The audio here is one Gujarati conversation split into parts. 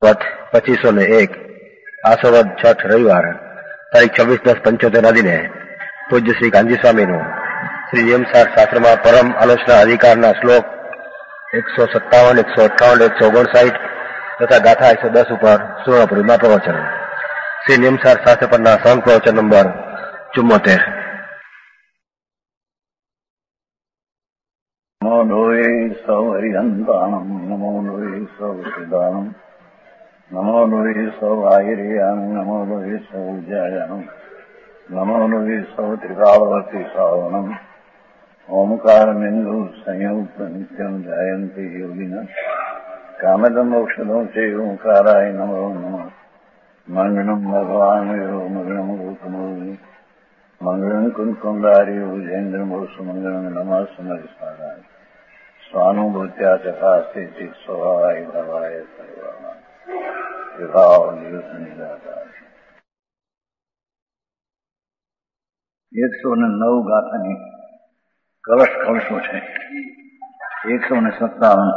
વત 2501 આસોવદ છઠ રવિવાર તારીખ 26/10/75 ના દિને પૂજ્ય શ્રી ગાંધી સ્વામીનું શ્રી નિયમસાર શાસ્ત્રમાં પરમ આલોચના અધિકારના શ્લોક 157, 158, 159 તથા ગાથા 110 ઉપર સુવર્ણપુરીમાં પ્રવચન. શ્રી નિયમસાર શાસ્ત્ર પરના સંઘ પ્રવચન નંબર 74. નમો લોહે સૌ હરિહંતાણમ, નમો લોહે સૌ સિદ્ધાણમ, નમો લોહે સૌ આયર્યાણમ, નમો લોહે સૌ જયાણમ, નમો લોહે સૌ ત્રિકાવતી શ્રાવણમ. ઓમકાર બિંદુ સંયુક્ત નિત્યમ જાયંતિ યોગિન કામદમ ઔષધો છે ઓંકારાય નમો નમઃ. મંગળમ ભગવાન મંગળમ ગૌતમો મંગળમ કુંકુંડારી વિજેન્દ્રમો સુમંગળમ નમઃ સમરિસ્મરાય સ્વાનુભૂત્યા ચકાસ્તે ચિત સ્વભાવાય ભવાય સર્વમાં વિભાવ દિવસ નિરાકાર. 109 ગાથાની કલશો છે. 157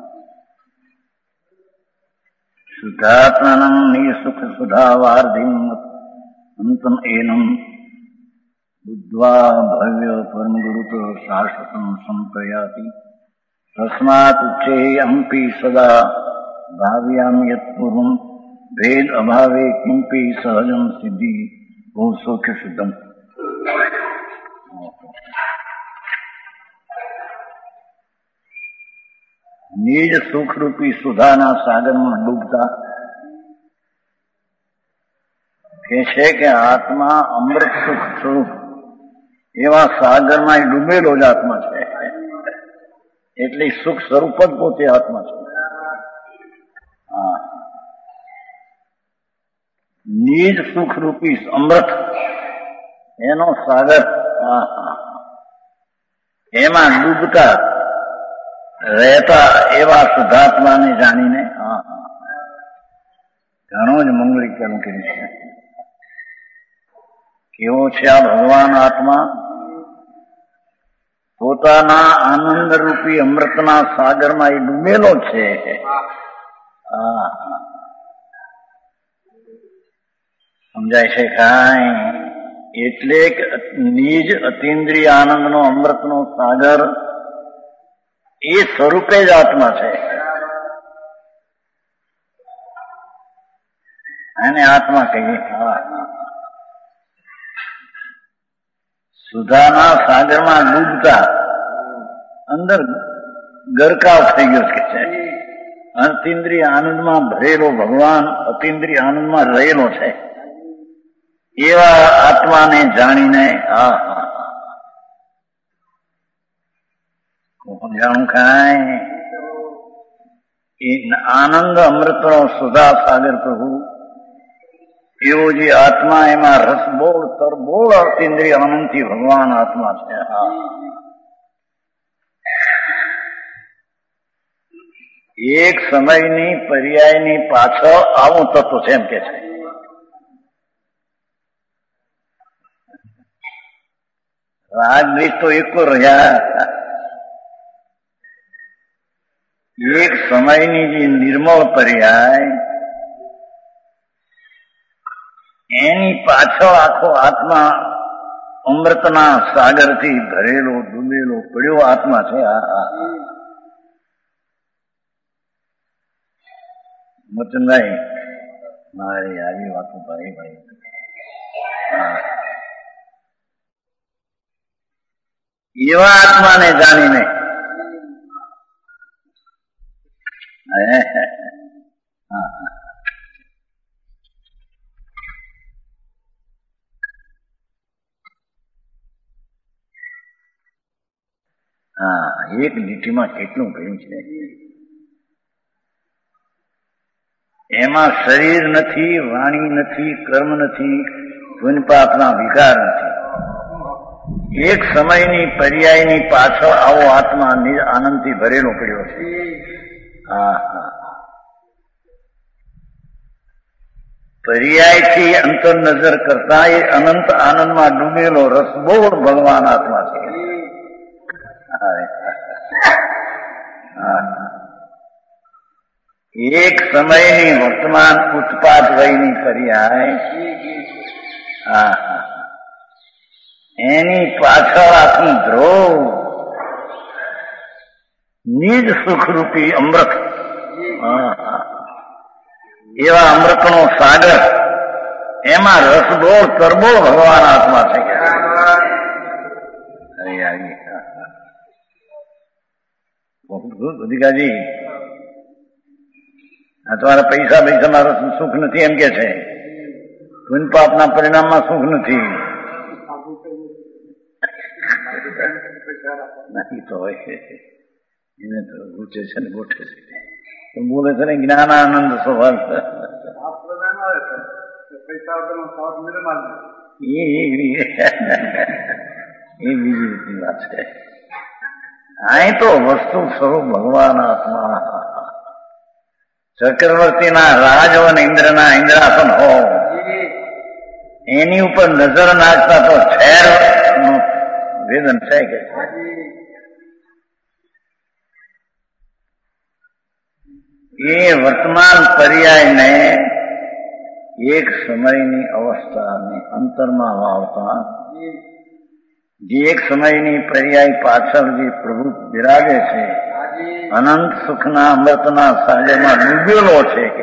શુદ્ધાત્માનં નિસુખ સુધાવાર્ધિમ અંતમ એનમ બુદ્ધ્વા ભવ્ય પરમ ગુરુતો શાશ્વતમ સંપ્રયાતિ તસ્માત ઉચ્ચેયમપી સદા ભાવ્યામ યત્પૂર્વમ ભેદ અભાવે કિંપી સહજમ સિદ્ધિ ભૂ સૌખ્ય શુદ્ધમ. નિજ સુખરૂપી સુધાના સાગરમાં ડૂબતા કે છે કે આત્મા અમૃત સુખ સ્વરૂપ એવા સાગરમાં ડૂબેલો જ આત્મા છે. એટલે સુખ સ્વરૂપ જ પોતે આત્મા છે. નિજ સુખરૂપી અમૃત એનો સાગર એમાં ડૂબતા રહેતા એવા શુદ્ધાત્માને જાણીને ઘણો જ મંગળીકરણ કરી છે. કેવો છે આ ભગવાન આત્મા? પોતાના આનંદ રૂપી અમૃતના સાગરમાં એ ડૂબેલો છે. સમજાય છે કાંઈ? એટલે નિજ અતીન્દ્રિય આનંદનો અમૃતનો સાગર એ સ્વરૂપે જ આત્મા છે. એને આત્મા કહીએ. સુધાના સાગરમાં ડૂબતા અંદર ગરકાવ થઈ ગયો કે છે. અતીન્દ્રિય આનંદમાં ભરેલો ભગવાન અતીન્દ્રિય આનંદમાં રહેલો છે. એવા આત્માને જાણીને જાણું કાંઈ એ આનંદ અમૃતનો સુધા સાગર પ્રભુ એવો જે આત્મા એમાં રસબોળ તરબોળ અતીન્દ્રિય આનંદથી ભગવાન આત્મા છે. એક સમયની પર્યાયની પાછળ આવું તત્વ છે એમ કે છે. રાગ દ્વેષ તો એક રહ્યા. એક સમયની જે નિર્મળ પર્યાય એની પાછળ આખો આત્મા અમૃતના સાગરથી ભરેલો ડૂબેલો પડ્યો આત્મા છે. મોચનભાઈ મારી આવી વાતો ભાઈ એવા આત્માને જાણીને એક લીટીમાં કેટલું કહ્યું છે. એમાં શરીર નથી, વાણી નથી, કર્મ નથી, પુણ્યપાપના વિકાર નથી. એક સમયની પર્યાયની પાછળ આવો આત્મા આનંદથી ભરેલો પડ્યો છે. પર્યાયથી અંતર નજર કરતા એ અનંત આનંદમાં ડૂબેલો રસબોળ ભગવાન આત્મા છે. એક સમયની વર્તમાન ઉત્પાદ વયની પર્યાય એની પાછળ આખું ધ્રુવ નિજ સુખરૂપી અમૃત, એવા અમૃતનો સાગર, એમાં રસબોળ તરબોળ ભગવાન આત્મા થઈ ગયા. અધિકાજી, આ તમારા પૈસા પૈસામાં સુખ નથી એમ કે છે, પુણ્ય પાપના પરિણામમાં સુખ નથી. નથી તો હોય એને તો ગુચે છે ને ગોઠે છે, બોલે છે ને જ્ઞાનાનંદ સ્વભાવ. એ બીજી રીતની વાત છે. અહીં તો વસ્તુ સ્વરૂપ ભગવાન આત્મા, ચક્રવર્તીના રાજવન ઇન્દ્રના ઇન્દ્રાસન હો, એની ઉપર નજર નાખતા તો છેર નું વેદન છે કે એ વર્તમાન પર્યાયને એક સમયની અવસ્થાને અંતરમાં વાવતા, જે એક સમયની પર્યાય પાછળ જે પ્રભુ બિરાજે છે, અનંત સુખના અમૃતના સાગરમાં ડૂબેલો છે કે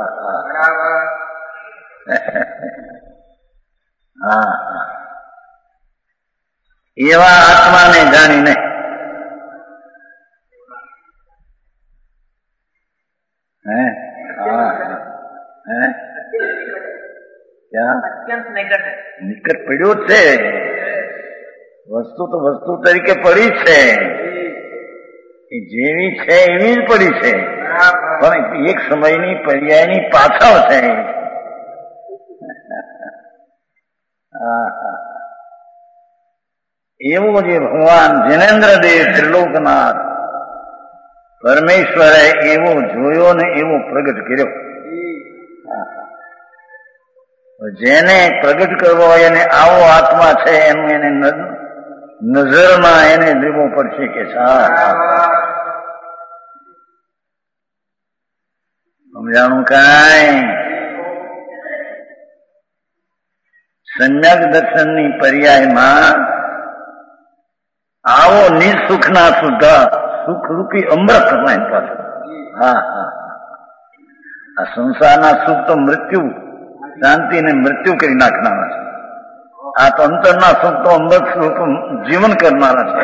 એવા આત્માને જાણીને નિકટ પડ્યો છે. વસ્તુ તો વસ્તુ તરીકે પડી છે, જેવી છે એવી જ પડી છે, પણ એક સમયની પર્યાયની પાછળ છે. એવું જે ભગવાન જિનેન્દ્રદેવ ત્રિલોકનાથ પરમેશ્વરે એવો જોયો ને એવો પ્રગટ કર્યો. જેને પ્રગટ કરવો હોય એને આવો આત્મા છે એનું એને નજરમાં એને લેવો પડશે કે સમજાણું કાંઈ. સમ્યક દર્શનની પર્યાયમાં આવો નિસુખના સુધા સુખરૂપી અમૃત એની પાસે. આ સંસારના સુખ તો મૃત્યુ, શાંતિને મૃત્યુ કરી નાખનારા છે. આ તો અંતરના સુખ તો અમૃત સ્વરૂપ જીવન કરનારા છે.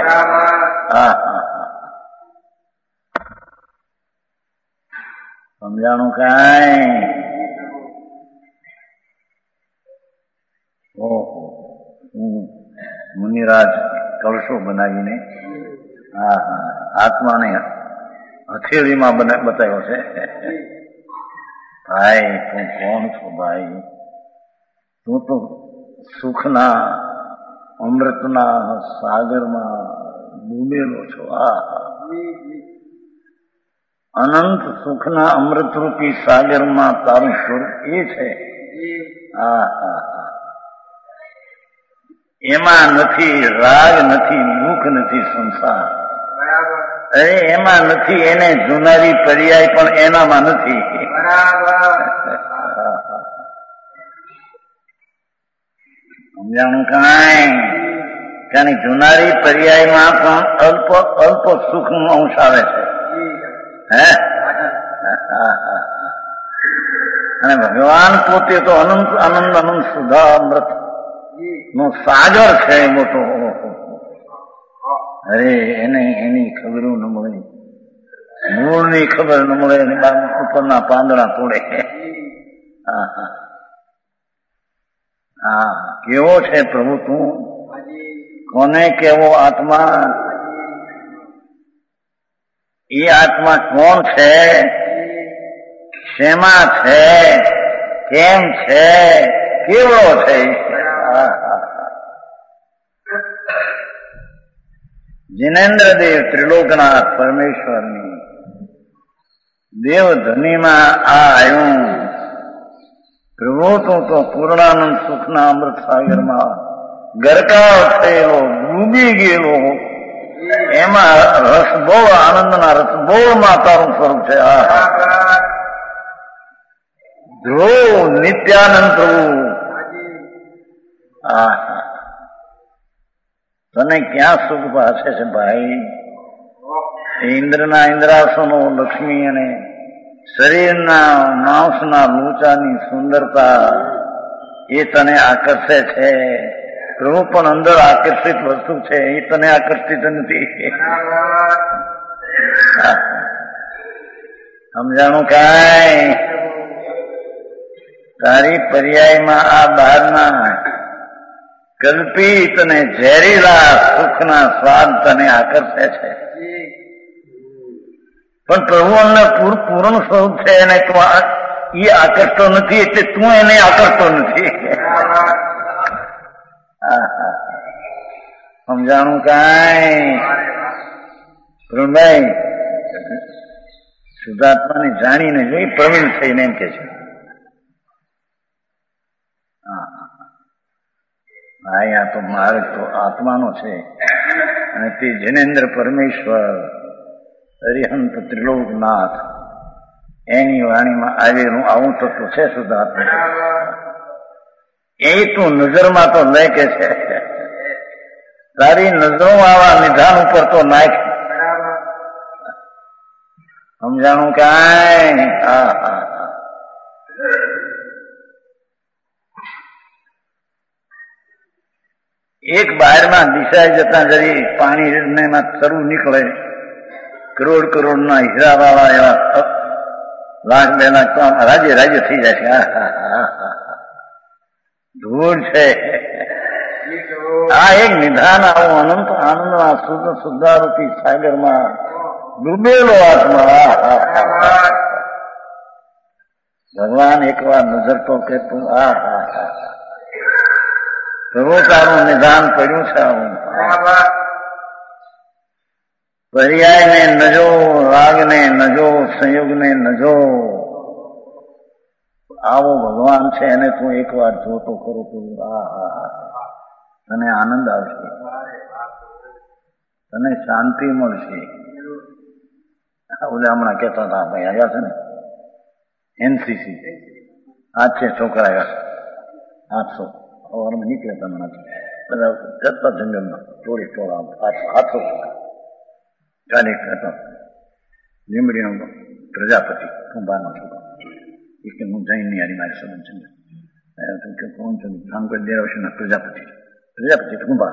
સમજાણું કાંઈ. મુનિરાજ કળશો બનાવીને આત્માને હથેળીમાં બતાવ્યો છે. ભાઈ તું કોણ છો ભાઈ? તું તો સુખના અમૃતના સાગરમાં ડૂબેલો છો. અનંત સુખના અમૃતરૂપી સાગરમાં તારું સ્વરૂપ એ છે. એમાં નથી રાગ, નથી દુઃખ, નથી સંસાર. અરે એમાં નથી, એને જુનારી પર્યાય પણ એનામાં નથી. સમજાણું કાંઈ. કારણ જુનારી પર્યાયમાં પણ અલ્પ અલ્પ સુખનો અંશ આવે છે. અને ભગવાન પોતે તો અનંત આનંદ અનંત સુધા અમૃત નો સાગર છે મોટો. અરે એને એની ખબર ન મળે, મૂળની ખબર ન મળે, ઉપરના પાંદડા તોડે. કેવો છે પ્રભુ તું? કોને કેવો આત્મા? એ આત્મા કોણ છે? શેમાં છે? કેમ છે? કેવો છે? જિનેન્દ્રદેવ ત્રિલોકનાથ પરમેશ્વરની દેવધનીમાં આવ્યું. પ્રભુ તું તો પૂર્ણાનંદ સુખના અમૃત સાગરમાં ગરકાવ થયેલો, ડૂબી ગયેલો, એમાં રસબોળ, આનંદના રસબોળમાં તારું સ્વરૂપ છે. ધ્રુવ નિત્યાનંદ પ્રભુ તને ક્યાં સુખ ભાષે છે ભાઈ? ઇન્દ્રના ઇન્દ્રાસનો, લક્ષ્મી અને શરીરના માંસના લૂંચાની સુંદરતા એ તને આકર્ષે છે. પ્રભુ પણ અંદર આકર્ષિત વસ્તુ છે, એ તને આકર્ષિત નથી. સમજાણું કાંઈ? તારી પર્યાયમાં આ બહારના કલ્પિત અને ઝેરીલા સુખના સ્વાદ તને આકર્ષે છે, પણ પ્રભુ અંદર પૂર્ણ સ્વરૂપ છે એને તું એ આકર્ષતો નથી, એટલે તું એને આકર્ષતો નથી. સમજાણું કાંઈ? પ્રવીણભાઈ શુદ્ધાત્માને જાણીને જોઈ પ્રવીણ થઈને એમ કે છે, ભાઈ આ તો માર્ગ તો આત્માનો છે અને તે જનેન્દ્ર પરમેશ્વર હરિહંત ત્રિલોકનાથ એની વાણીમાં આવેલું આવું તત્વ છે શુદ્ધાત્મા. એ તું નજરમાં તો લે કે છે, તારી નજરો આવા નિધાન ઉપર તો નાખ. સમજાણું કાંઈ? એક બહારમાં દિશાએ જતા જરી પાણી શરૂ નીકળે, કરોડ કરોડના હીરા વાળા એવા લાખ 2 લાખ તો રાજ્ય રાજ્ય થઈ જાય છે. ધૂળ છે આ એક નિધાન. આવું અનંત આનંદમાં શુદ્ધ શુદ્ધારૂપી સાગરમાં ડૂબેલો આત્મા. ભગવાન એકવાર નજર તો કે તું પ્રભુ તારું નિધાન પડ્યું છે. પર્યાયને નજો, રાગને નજો, સંયોગને નજો. આવો ભગવાન છે એને તું એકવાર જોતો ખરો તું. તને આનંદ આવશે, તને શાંતિ મળશે. ઓલે હમણાં કહેતા હતા ભાઈ આવ્યા છે ને એનસીસી, આજ છે છોકરા આવ્યા 800 સવારમાં નીકળે હમણાં બધા જતા જંગલમાં ટોળી ટોળા 800 ચાલી કરતા. લીમડીનો પ્રજાપતિ કુંભારનો છોકરો એ કે હું જઈને યારી મારી સંબંધ છે કોણ છે? કામ કરી દેરાવશેના પ્રજાપતિ. પ્રજાપતિ કુંભાર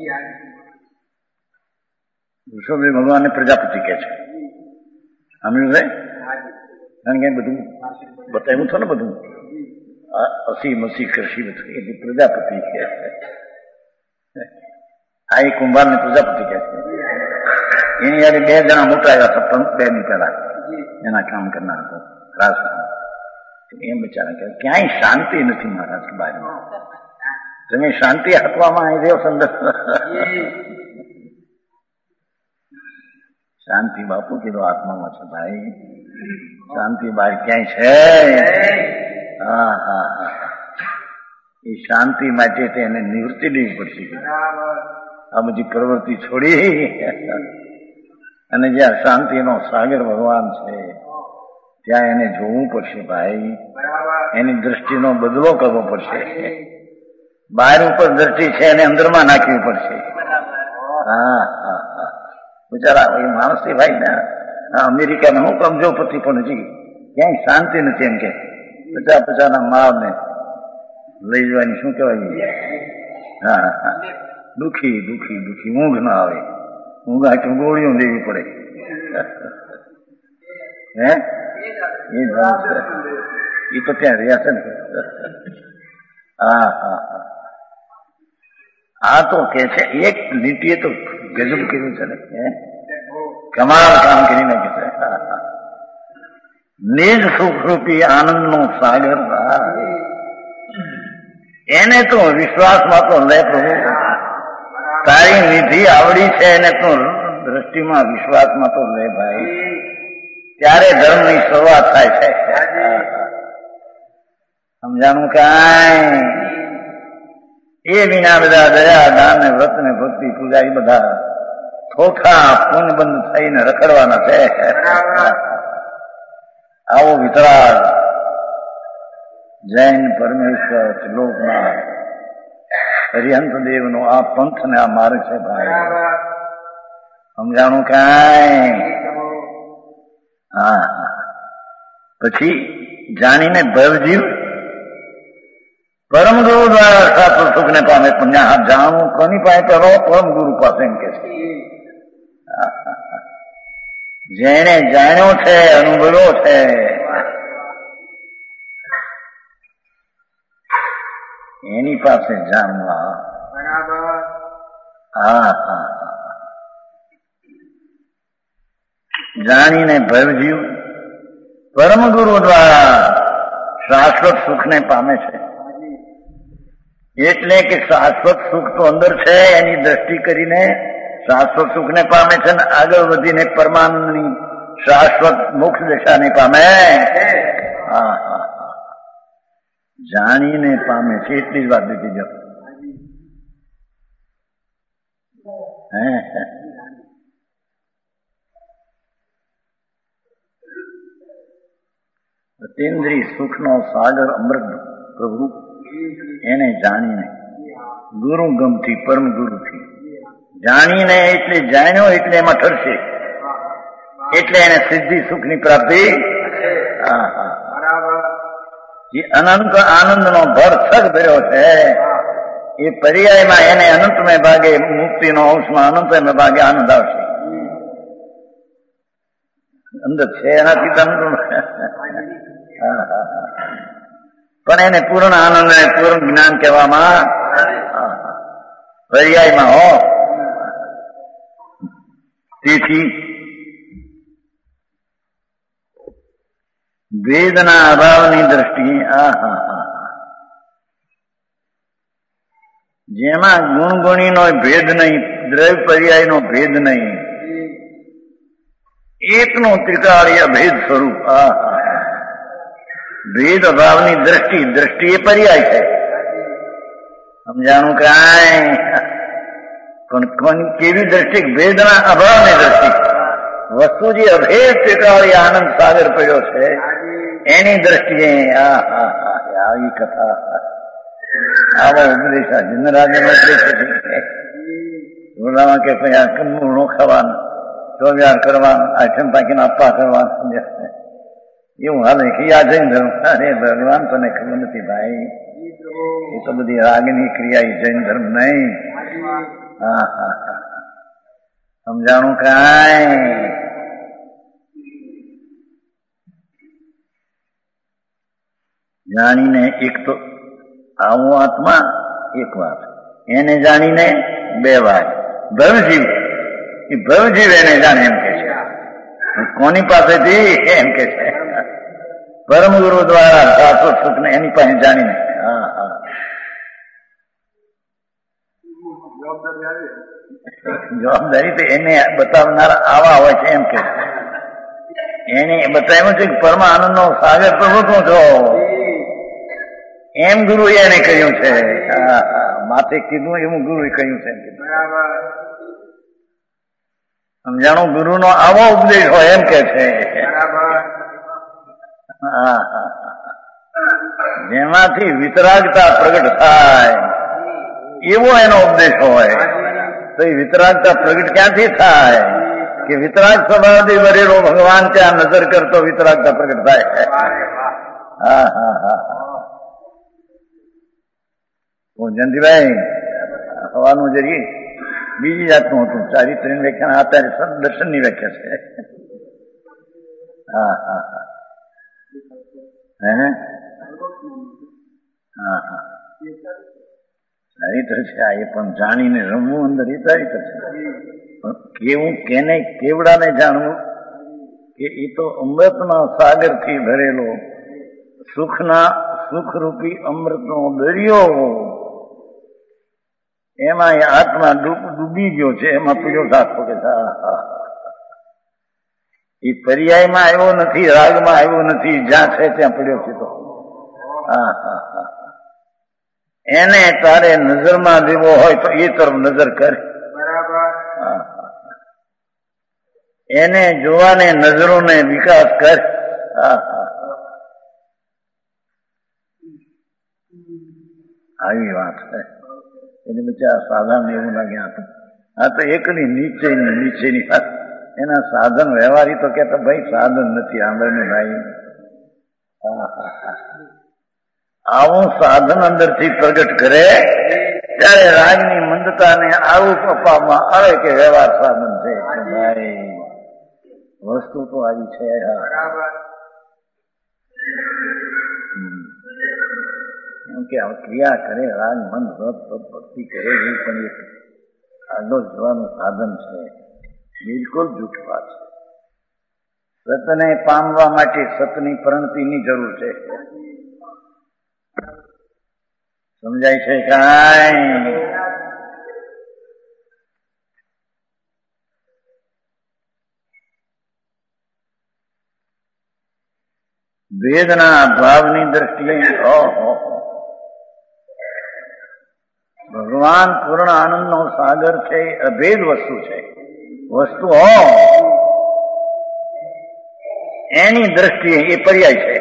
વિશ્વભાઈ ભગવાનને પ્રજાપતિ કે છે. સાંભળ્યું છે? કારણ કે બધું બતાવ્યું થયું ને, બધું અસી મસી કરશી એટલે પ્રજાપતિ કે. આ એ કુંભારને પ્રજાપતિ કે છે. એની યારે 2 જણા મોટા આવ્યા હતા 2 ની પહેલા એના કામ કરનાર હતો રાસ. એમ બિચારા કે ક્યાંય શાંતિ નથી મહારાજ બાજુમાં. તમે શાંતિ આપવામાં આવી રહ્યો સંદર્ભ. શાંતિ બાપુ કીધું આત્મામાં છે ભાઈ. શાંતિ બહાર ક્યાંય છે? એ શાંતિ માટે તેને નિવૃત્તિ લેવી પડશે. આ બધી પ્રવૃત્તિ છોડી અને જ્યાં શાંતિનો સાગર ભગવાન છે ત્યાં એને જોવું પડશે ભાઈ. એની દ્રષ્ટિનો બદલો કરવો પડશે. બહાર ઉપર દ્રષ્ટિ છે એને અંદરમાં નાખવી પડશે. બિચારા એ માણસ ભાઈ ને અમેરિકામાં હું કમજોરપતિ પણ હજી ક્યાંય શાંતિ નથી. એમ કે 50 માળને લઈ જવાની શું કહેવાય? દુખી દુખી દુખી ઊંઘ ના આવે. ઊંઘ આખી ગોળીઓ લેવી પડે. હે એ તો ત્યાં રહ્યા છે ને. આ તો કે છે એક લીટીએ તો ગજબ કર્યું છે ને, કમાલ કામ કરી નાખ્યું છે. નિજ સુખરૂપી આનંદનો સાગર એને તો વિશ્વાસમાં તો લે પ્રભુ. તારી નિધિ આવડી છે એને તો દ્રષ્ટિમાં વિશ્વાસમાં તો લે ભાઈ. ત્યારે ધર્મની શરૂઆત થાય છે. સમજાણું કાંઈ? એ વિના બધા દયા દાન ને વ્રત ને ભક્તિ પૂજા એ બધા થોખા પૂનબંધ થઈને રખડવાના છે. આવો વિતરાગ જૈન પરમેશ્વર લોકનાથ હરિહંત દેવનો આ પંથ ને આ માર્ગ છે ભાઈ. સમજાણું કાંઈ? હા. પછી જાણીને ભવજીવ પરમ ગુરુ દ્વારા સાચું સુખ ને પામે. પણ જાણવું કોની પાસે કરો? પરમ ગુરુ પાસે એમ કે છે. જેને જાણ્યો છે, અનુભવ્યો છે, એની પાસે જાણવા. હા. જાણીને ભવજીવ પરમ ગુરુ દ્વારા શાશ્વત સુખને પામે છે. એટલે કે શાશ્વત સુખ તો અંદર છે, એની દ્રષ્ટિ કરીને શાશ્વત સુખને પામે છે ને આગળ વધીને પરમાનંદની શાશ્વત મોક્ષ દશાને પામે. હા. જાણીને પામે છે એટલી જ વાત દીધી જાઓ. અતિન્દ્રિય સુખનો સાગર અમૃત પ્રભુ એને જાણીને ગુરુ ગમથી પરમ ગુરુથી જાણીને એટલે જાણ્યો એટલે એમાં ઠરશે, એટલે એને સિદ્ધિ સુખની પ્રાપ્તિ. જે અનંત આનંદનો ભરસક ભર્યો છે એ પર્યાયમાં એને અનંતમય ભાગે મુક્તિનો અંશમાં અનંતમય ભાગે આનંદ આવશે. અંદર છે એનાથી તમને પણ એને પૂર્ણ આનંદ અને પૂર્ણ જ્ઞાન કહેવામાં પર્યાયમાં હો. તેથી ભેદના અભાવની દ્રષ્ટિએ જેમાં ગુણગુણીનો ભેદ નહીં, દ્રવ્ય પર્યાયનો ભેદ નહીં, એકનું ત્રિકાળીય ભેદ સ્વરૂપ. ભેદ અભાવની દ્રષ્ટિ એ પર્યાય છે. સમજાણું કાંઈ? પણ કેવી દ્રષ્ટિ? ભેદના અભાવની દ્રષ્ટિ. વસ્તુ જે અભેદ ત્રિકાળી આનંદ સાગર પડ્યો છે એની દ્રષ્ટિએ આવી કથા, આવો ઉપદેશ જનરાજે બોલાવા કે ભાઈ આ કમનું નો ખાવાનું, ચોવ્યાર કરવાનું, આઠમ પાકીને આપવા કરવાનું, એવું હાલે કે આ જૈન ધર્મ. અરે ભગવાન તને ખબર નથી ભાઈ, એ તો બધી રાગની ક્રિયા, એ જૈન ધર્મ નહીં. સમજાણું કાંઈ? જાણીને એક તો આવો આત્મા એક વાત, એને જાણીને બે વાત. ભવજીવ, એ ભવજીવ એને જાણે એમ કે છે. કોની પાસેથી? એમ કે છે પરમ ગુરુ દ્વારા શાશ્વત સુખને એની પાસે જાણીને. જવાબદારી તો એને બતાવનારા આવા હોય છે એમ કે એને બતાવ્યું છે કે પરમાનંદ નો સાગર પ્રભુ તું છો એમ ગુરુ એને કહ્યું છે. માથે કીધું એવું ગુરુ કહ્યું છે. સમજાણું? ગુરુ નો આવો ઉપદેશ હોય એમ કે છે. જેમાંથી વિતરાગતા પ્રગટ થાય એવો એનો ઉપદેશ હોય. તો એ વિતરાગતા પ્રગટ ક્યાંથી થાય? કે વિતરાગ સ્વભાવથી વરેલો ભગવાન ત્યાં નજર કરતો વિતરાગતા પ્રગટ થાય. જયંતિભાઈ હવાનું જરી બીજી જાતનું હતું. ચારિત્ર્યની વ્યાખ્યા અત્યારે દર્શનની વ્યાખ્યા છે. ચારિત્ર છે આ, એ પણ જાણીને રમવું અંદર એ ચારિત્ર છે. કેવું કેને કેવડાને જાણવું કે એ તો અમૃતના સાગરથી ભરેલો સુખરૂપી અમૃતનો દરિયો, એમાં એ આત્મા ડૂબી ગયો છે. એમાં પીડો રાખો કે એ પર્યાયમાં આવ્યો નથી, રાગમાં આવ્યો નથી, જ્યાં છે ત્યાં પડ્યો છે. તો એને તારે નજરમાં દેવો હોય તો એ તરફ નજર કર. એને જોવાને નજરોને વિકાસ કર. આવી વાત છે. એને બિચારા સાધારણ એવું લાગ્યા હતા. આ તો એકની નીચેની વાત. એના સાધન વ્યવહારી તો કહેતા ભાઈ સાધન નથી આંબળનું ભાઈ. આવું સાધન અંદરથી પ્રગટ કરે ત્યારે રાગની મંદતાને આવું આપવામાં આવે કે વ્યવહાર સાધન છે. ભાઈ વસ્તુ તો આવી છે. કે ક્રિયા કરે રાગ મન વ્રત ભક્તિ કરે એ પણ એક આગળ જવાનું સાધન છે. બિલકુલ જૂઠ વાત છે. સતને પામવા માટે સતની પ્રણતિની જરૂર છે. સમજાય છે કાંઈ? વેદના ભાવની દ્રષ્ટિએ ભગવાન પૂર્ણ આનંદનો સાગર છે. અભેદ વસ્તુ છે. વસ્તુ એની દ્રષ્ટિએ એ પર્યાય છે.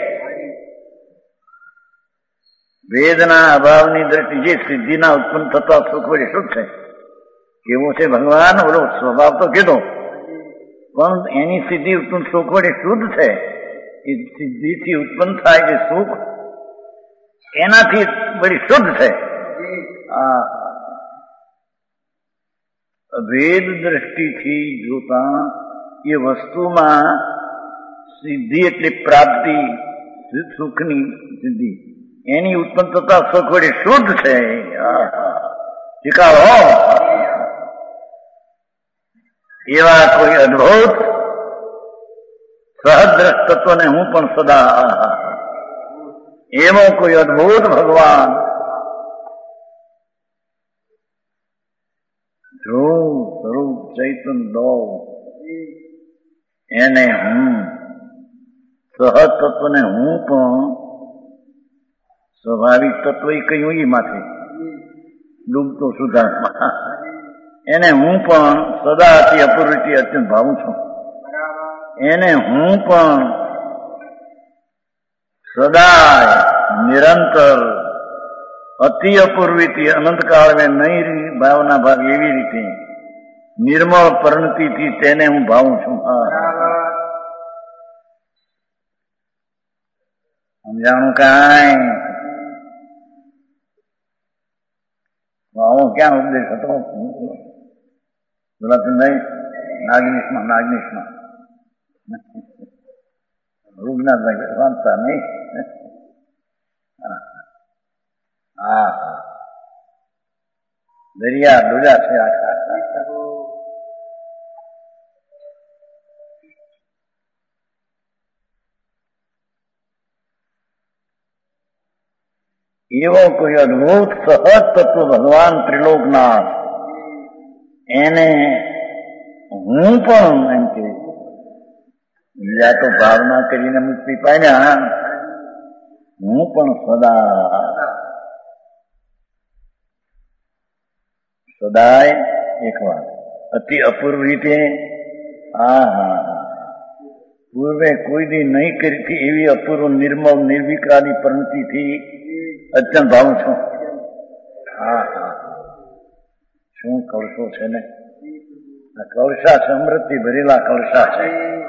વેદના અભાવની દ્રષ્ટિ જે સિદ્ધિના ઉત્પન્ન થતા સુખ વડે શું છે? કેવું છે ભગવાન? બોલો સ્વભાવ તો કીધો, પણ એની સિદ્ધિ ઉત્પન્ન સુખ વડે શુદ્ધ છે. એ સિદ્ધિથી ઉત્પન્ન થાય છે સુખ, એનાથી બધી શુદ્ધ છે. અભેદ દ્રષ્ટિથી જોતા એ વસ્તુમાં સિદ્ધિ એટલે પ્રાપ્તિ, સુખની સિદ્ધિ, એની ઉત્પન્ન થતા સુખ વડે શુદ્ધ છે. શીખાડો એવા કોઈ અદભુત સહદ્રષ્ટ તત્વને હું પણ સદા એવો કોઈ અદભુત ભગવાન જો સ્વરૂપ ચૈતન દો એને હું સહજ તત્વને હું પણ સ્વાભાવિક તત્વ એ કહ્યું એ માથે ડૂબતો સુધાર્થમાં એને હું પણ સદા અતિ અપૂર્વથી અત્યંત ભાવું છું. એને હું પણ સદા નિરંતર અતિ અપૂર્વથી અનંતકાળ મેં નહીં ભાવના ભાવ એવી રીતે નિર્મળ પરિણતિથી તેને હું ભાવું છું. સમજાણું કાંઈ? આવો ક્યાં ઉપદેશ હતો? બોલાતું નહીં? નાગનેશમાં રૂગનાથભાઈ વાંચતા નહીં? દરિયા ડોજા છે આખા. એવો કોઈ અદભુત સહજ તત્વ ભગવાન ત્રિલોકનાથ, એને હું પણ એમ કે બીજા તો ભાવના કરીને મુક્તિ પામ્યા, હું પણ સદાય એક વાત અતિ અપૂર્વ રીતે પૂર્વે કોઈ દી નહીં કરી એવી અપૂર્વ નિર્મળ નિર્વિકારી પરિણતિથી અત્યંત ભાવું છું. શું કળશો છે ને? આ કળશા છે, અમૃતથી ભરેલા કળશા છે.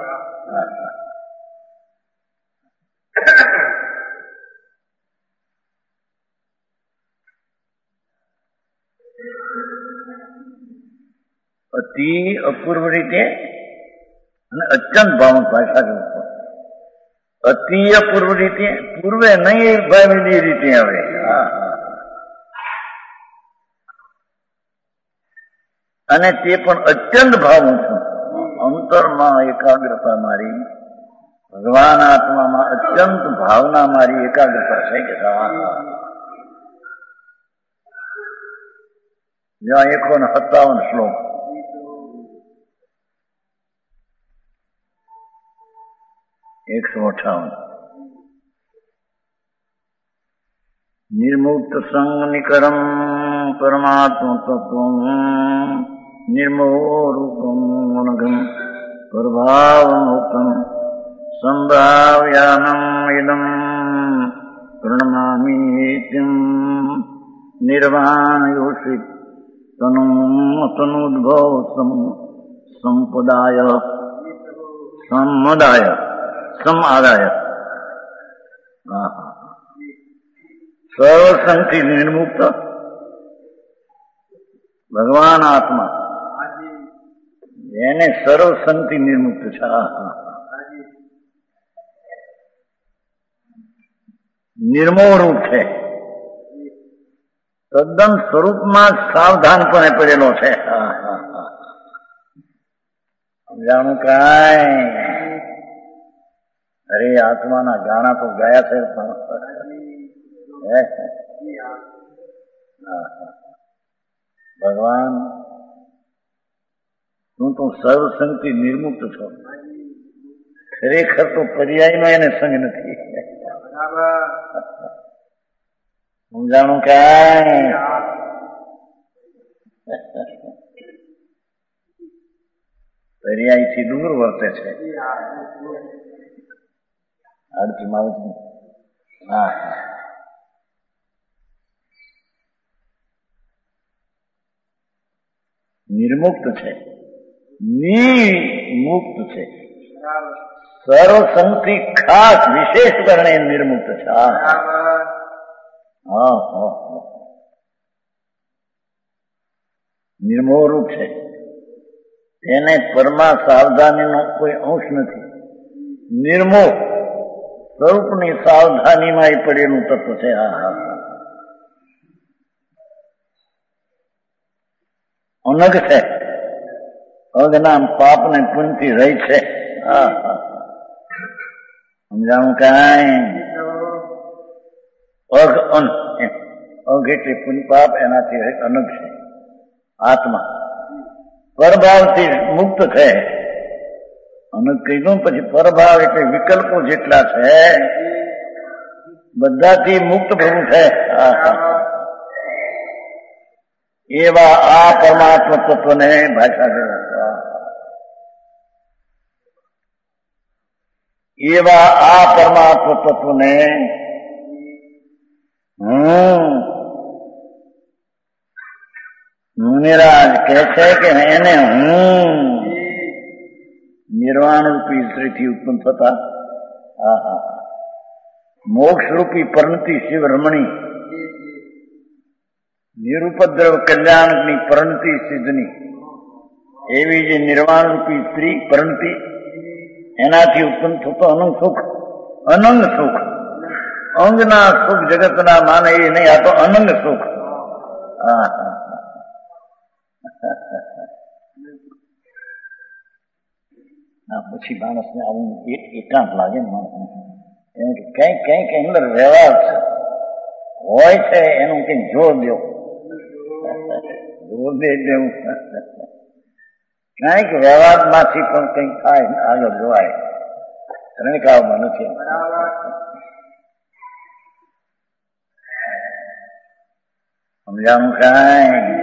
અતિ અપૂર્વ રીતે અને અત્યંત ભાવન ભાષા જો અતિ અપૂર્વ રીતે પૂર્વે નહીં ભાવેલી રીતે આવે. અને તે પણ અત્યંત ભાવું છું. અંતરમાં એકાગ્રતા મારી, ભગવાન આત્મામાં અત્યંત ભાવના મારી એકાગ્રતા છે કે જ્યાં 157 શ્લોક. નિર્મુક્ત સંગ નિકરમ પરમાત્મ તત્વ નિર્મોરૂપમ અનઘમ પ્રભાવમુક્તમ સંભાવ્યાનમ ઇદમ પ્રણમામિ નિત્યમ નિર્વાણ યોષિત તનુદ્ભવ સંપદાય સમાદાય સર્વસંગથી નિર્મુક્ત ભગવાન આત્મા એને સર્વસંગથી નિર્મુક્ત છે. નિર્મોહ રૂપ છે, તદ્દન સ્વરૂપમાં સાવધાનપણે પડેલો છે. સમજાણું કાંઈ? અરે આત્માના ગાણા તો ગયા છે ભગવાન તું તો સર્વસંગથી નિર્મુક્ત છો. ખરેખર તો પર્યાયમાં એને સંગ નથી. સમજાણું કાંઈ? પર્યાયથી દૂર વર્તે છે. આડથી મારું નિર્મુક્ત છે, નિમુક્ત છે. સર્વસંગથી ખાસ વિશેષ કારણે નિર્મુક્ત છે. નિર્મોહ રૂપ છે. એને પરમા સાવધાનીનો કોઈ અંશ નથી. નિર્મોહ સ્વરૂપની સાવધાનીમાં એ પડેલું તત્વ છે. અનગ છે, અજ્ઞા પાપને પુણ્યથી રહી છે. સમજાણું કાંઈ? અઘ અન અઘ એટલે પુણ્ય પાપ, એનાથી અનગ છે. આત્મા પરભાવથી મુક્ત છે. અનગ કહી દઉં પછી પરભાવ એટલે વિકલ્પો જેટલા છે બધાથી મુક્ત પ્રભુ છે. એવા આ પરમાત્મા તત્વને ભાષા એવા આ પરમાત્મા તત્વને મુનિરાજ કહે છે કે એને નિર્વાણ રૂપી સ્ત્રીથી ઉત્પન્ન થતા મોક્ષ રૂપી પરણતી શિવ રમણી નિરુપદ્રવ કલ્યાણની પરણતી સિદ્ધની એવી જે નિર્વાણ રૂપી સ્ત્રી પરણતી એનાથી ઉત્પન્ન થતો અનંગ સુખ. અનંગ સુખ અંગના સુખ જગતના માને એ નહીં, આ તો અનંગ સુખ. પછી માણસને આવું એકાંત લાગે ને માણસને, એમ કે કઈક અંદર વ્યવહાર છે હોય છે, એનું કઈક જોર દો, જોર દે દેવું. કઈક વ્યવહારમાંથી પણ કંઈક થાય આગળ જોવાય. રણકાવમાં નથી. સમજાણું કાંઈ?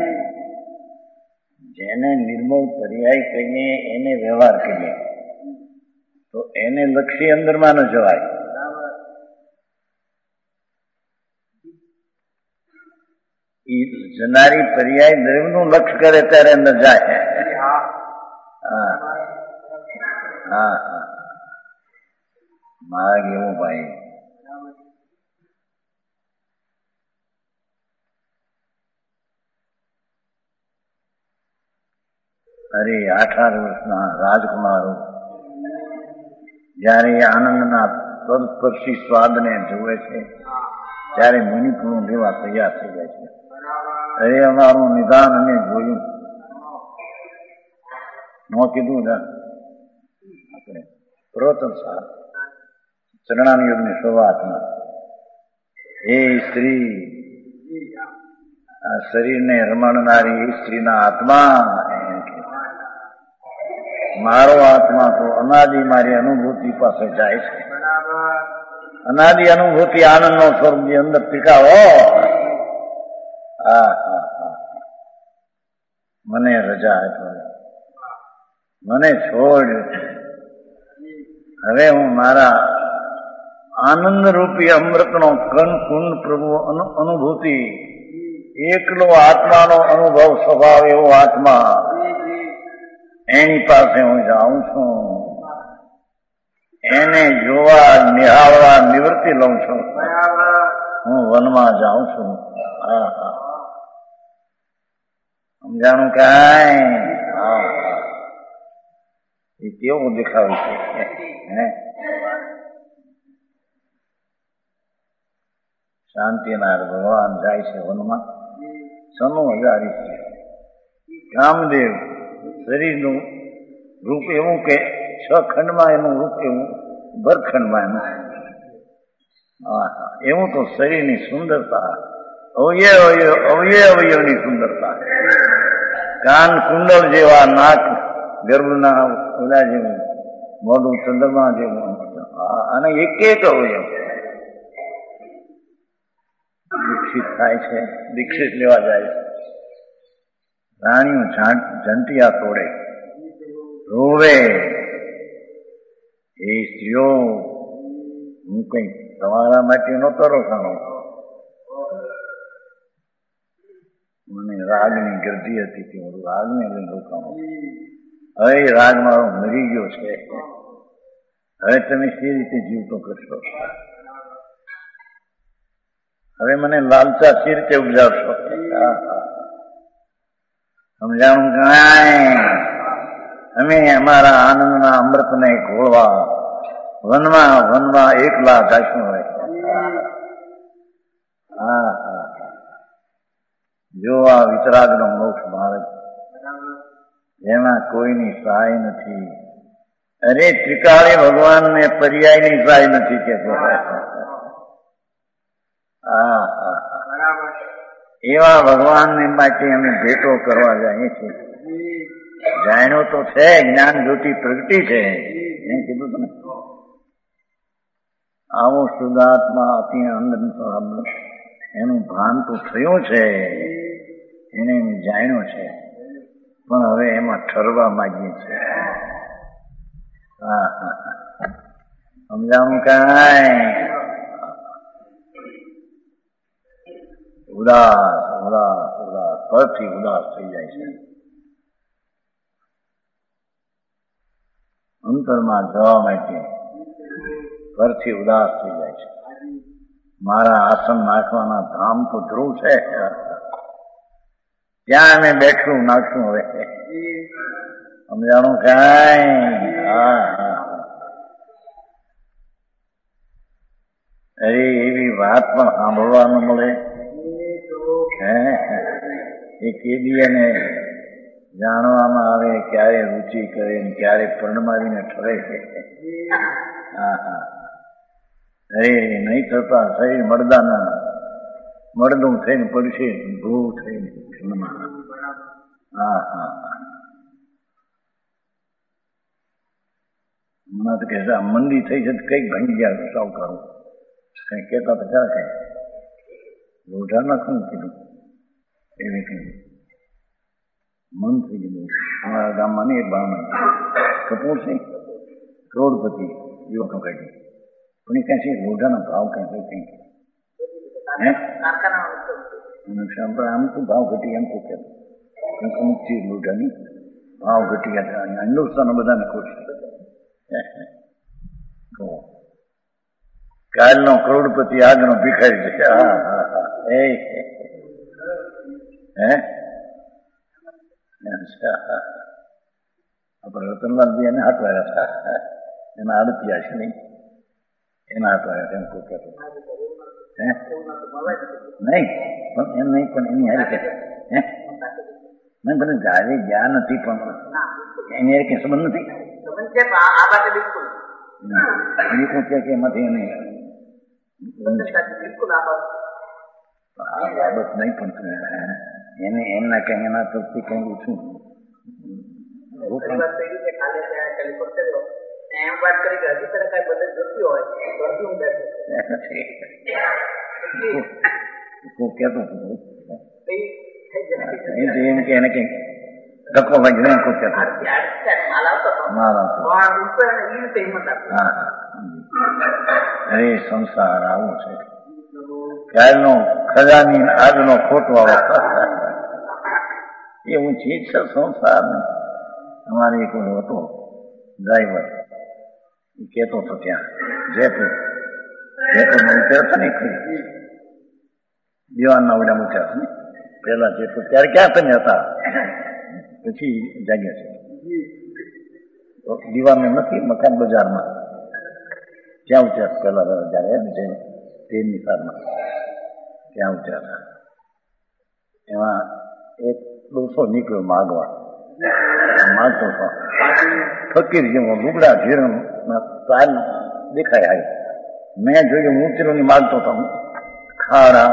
જેને નિર્મળ પર્યાય કહીએ એને વ્યવહાર કહીએ તો એને લક્ષી અંદરમાં ન જવાય. એ જનારી પર્યાય દ્રવ્યનું લક્ષ કરે ત્યારે અંદર જાય. માર્ગ એવું ભાઈ. અરે 18 વર્ષના રાજકુમારો જયારે આનંદના તદસ્પર્શી સ્વાદને જોવે છે ત્યારે મુનિપુરું લેવા તૈયાર થઈ જાય છે. અરે અમારું નિદાન અમે જોયું ન કીધું આપણે પ્રવચન સાર ચરણાનુયોગની શરૂઆતમાં એ સ્ત્રી આ શરીરને રમાડનારી એ સ્ત્રીના આત્મા મારો આત્મા તો અનાદિ મારી અનુભૂતિ પાસે જાય છે. અનાદિ અનુભૂતિ આનંદનો સ્વરૂપની અંદર ટીકાવો. મને રજા આપો, મને છોડ. હવે હું મારા આનંદ રૂપી અમૃતનો કણ કુંડ પ્રભુ અનુભૂતિ એકલો આત્માનો અનુભવ સ્વભાવ એવો આત્મા એની પાસે હું જાઉં છું, એને જોવા નિહાળવા નિવૃત્તિ લઉં છું, હું વનમાં જાઉં છું. સમજાણું કાંઈ? એ કેવું દેખાવે છે? શાંતિનાથ ભગવાન જાય છે વનમાં. 96,000 છે. કામદેવ શરીરનું રૂપ એવું કે 6 ખંડમાં એનું રૂપ એવું, ભરખંડમાં એનું. એવું તો શરીરની સુંદરતા, અવયવની સુંદરતા, કાન કુંડળ જેવા, નાક ગર્ભના ઓલા જેવું, મોઢું ચંદ્રમા જેવું, અને એક અવયવ દીક્ષિત થાય છે, દીક્ષિત લેવા જાય છે. રાણીઓ ઝંટિયા તોડે, રોવે. એ સ્ત્રીઓ, હું કઈ તમારા માટે નહોતો રોકાણો, મને રાગની ગરદી હતી કે હું રાગને લઈને રોકાણો. હવે રાગ મારો મરી ગયો છે, હવે તમે સી રીતે જીવતો કરશો? હવે મને લાલચા સી રીતે ઉપજાવશો? સમજાણું કાંઈ? અમે અમારા આનંદના અમૃતને ઘોળવા વનમાં એકલા જાશું હોય. જો આ વિતરાગનો મોક્ષ માર્ગ, જેમાં કોઈની સહાય નથી. અરે ત્રિકાળી ભગવાનને પર્યાયની સહાય નથી કે એવા ભગવાનને માટે અમે ભેટો કરવા જઈએ છીએ. જાણ્યો તો છે, જ્ઞાન જ્યોતિ પ્રગટી છે, એમ કીધું તમે. આવો શુદ્ધાત્મા અતિ આનંદ, એનું ભાન તો થયું છે, એને જાણ્યો છે, પણ હવે એમાં ઠરવા માંગીએ છીએ. સમજાવું કાંઈ? ઉદાસ પરથી ઉદાસ થઈ જાય છે. અંતરમાં જવા માટે પરથી ઉદાસ થઈ જાય છે. મારા આસન નાખવાના ધામ તો ધ્રુવ છે, ત્યાં અમે બેઠું નાખશું. હવે સમજાણું કાંઈ? અરે એવી વાત પણ સાંભળવા ન મળે. એ કેદી એને જાણવામાં આવે ક્યારે રુચિ કરે ને ક્યારે પરણમાવીને ઠરે છે. અરે નહીં થતા શરીર મળદું થઈને પડશે, ભૂ થઈને ક્ષણમાં. હમણાં તો કે મંદી થઈ છે, કઈક ભાંગી ગયા સાવ કરું, કઈ કેતા તો ક્યાં કઈ લોઢા નાખું કીધું. એવી કઈ મન થઈ ગયું. અમારા ગામમાં ને એક બામણ કપૂર છે, કરોડપતિ યુવકો કહી, પણ એ કઈ છે લોઢાના ભાવ કઈ કઈ આમ તો ભાવ ઘટી એમ તો કહેતો, અમુક ચીજ લોઢાની ભાવ ઘટી ગયા. હિન્દુસ્તાન બધાને ખુશ કાલનો કરોડપતિ આજનો ભિખારી છે. આપણે રતનલાલજી એને હાથ વાળ્યા હતા, એના આડતિયા છે નહીં, એના હાથ વાળ્યા એમ કોઈ કહેતો નહીં, પણ એમ નહીં, પણ એની હારી કે મેં ભલે જાવે ગયા નથી, પણ એની હારી કઈ સંબંધ નથી. કે એમાંથી એને આ બાબત નહીં, પણ એને એમના કઈ એના તરફથી કઈ ઓછું કેતો એમ કે એને કઈ ધક્કો લાગી ને કોઈ કહેતો અરે સંસાર આવું છે. કાલનો ખજાની આજનો ખોટવાળો એ ઊંચી છે સંસાર. અમારે એક હતો ડ્રાઈવર, એ કહેતો હતો ત્યાં જયપુરમાં ઉતર્યા હતા ને દીવાનના ઓડા ઉતર્યા હતા ને પેલા જયપુર, ત્યારે ક્યાં તમે હતા? પછી જાગ્યા છે દીવાનું નથી, મકાન બજારમાં ત્યાં ઉતર્યા પેલા જયારે તેરની સારમાં ત્યાં ઉતર્યા હતા. એમાં એક ડોસો નીકળ્યો માગવા, માગતો હતો ફકીર જેવો લુગડા જીરણ તાલ દેખાય આવી. મેં જોયું મૂર્તિઓની માગતો હતો. ખાડા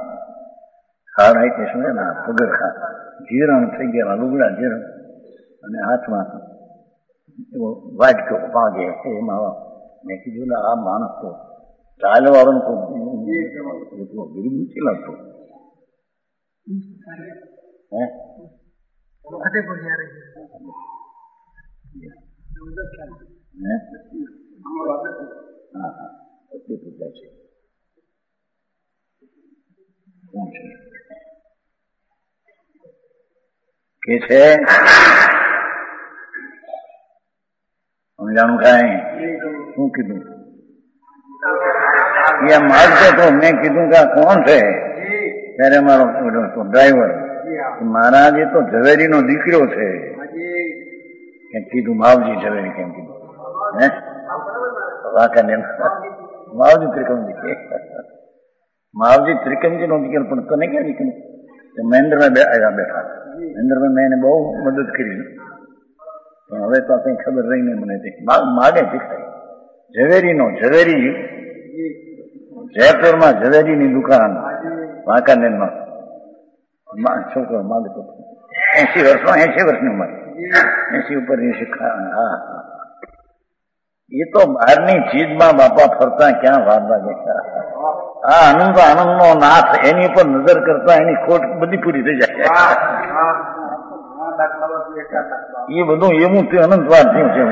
એટલે શું ને પગરખા જીરણ થઈ ગયા, લુગડા જીરણ, અને હાથમાં એવો વાટકો પાગે એમાં. મેં કીધું આ માણસ તો ચાલવાળો તો ગરીબ નથી લાગતો. કે છે સમજાણું કાંઈ? શું કીધું? એ માગતો તો. મેં કીધું કે આ કોણ છે? ત્યારે મારો ડ્રાઈવર, મહારાજ એ તો ઝવેરીનો દીકરો છે. કેમ કીધું? માવજી ઝવેરી. કેમ કીધું? હે વાંકાને માવજી ત્રિકમજી, માવજી ત્રિકમજી નો દીકરો. પણ તને ક્યાં દીકરો? મહેન્દ્રભાઈ આવ્યા બેઠા. મહેન્દ્રભાઈ મેં એને બહુ મદદ કરી, પણ હવે તો કઈ ખબર રહી નહીં મને. માગે શીખાય ઝવેરી, જયપુરમાં ઝવેરીની દુકાન વાંકાનેરમાં છોકરો માગતો. 80 વર્ષની ઉંમર, 80 ઉપરની શીખા. હા, એ તો બહારની ચીજમાં બાપા ફરતા ક્યાં વાર લાગે. આ આનંદનો નાથ, એની ઉપર નજર કરતા એની ખોટ બધી પૂરી થઈ જાય. એ બધું એવું થયું, અનંતવાર થયું છે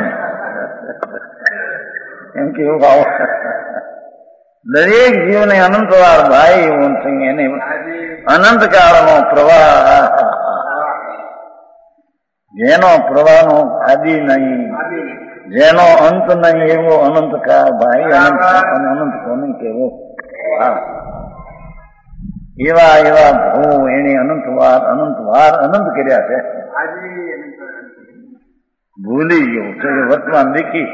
એમ કે એવું ભાવ. દરેક જીવને અનંતવાર ભાઈ એવું થયું, એને અનંત કાળનો પ્રવાહ, જેનો પ્રવાહનો આદિ નહીં, જેનો અંત નહીં, એવો અનંત કાળ ભાઈ. અનંત કોને કેવો? એવા ભૂ એને અનંતવાર અનંત કર્યા છે. ભૂલી ગયો છે વર્તમાન દેખી.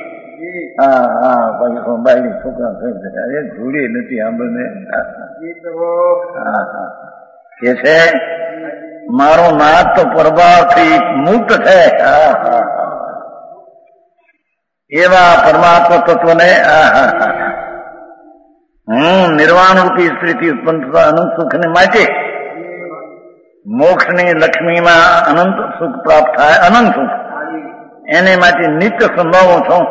બાઈ છોકરા ભૂલી નથી આંબને. કે છે મારો નાથ તો પ્રભાવથી મુક્ત છે. એવા પરમાત્મા તત્વને નિર્વાણ રૂપી સ્થિતિ ઉત્પન્ન થતા અનંત સુખને માટે મોક્ષની લક્ષ્મીમાં અનંત સુખ પ્રાપ્ત થાય. અનંત સુખ એને માટે નિત્ય સંભાવું છું.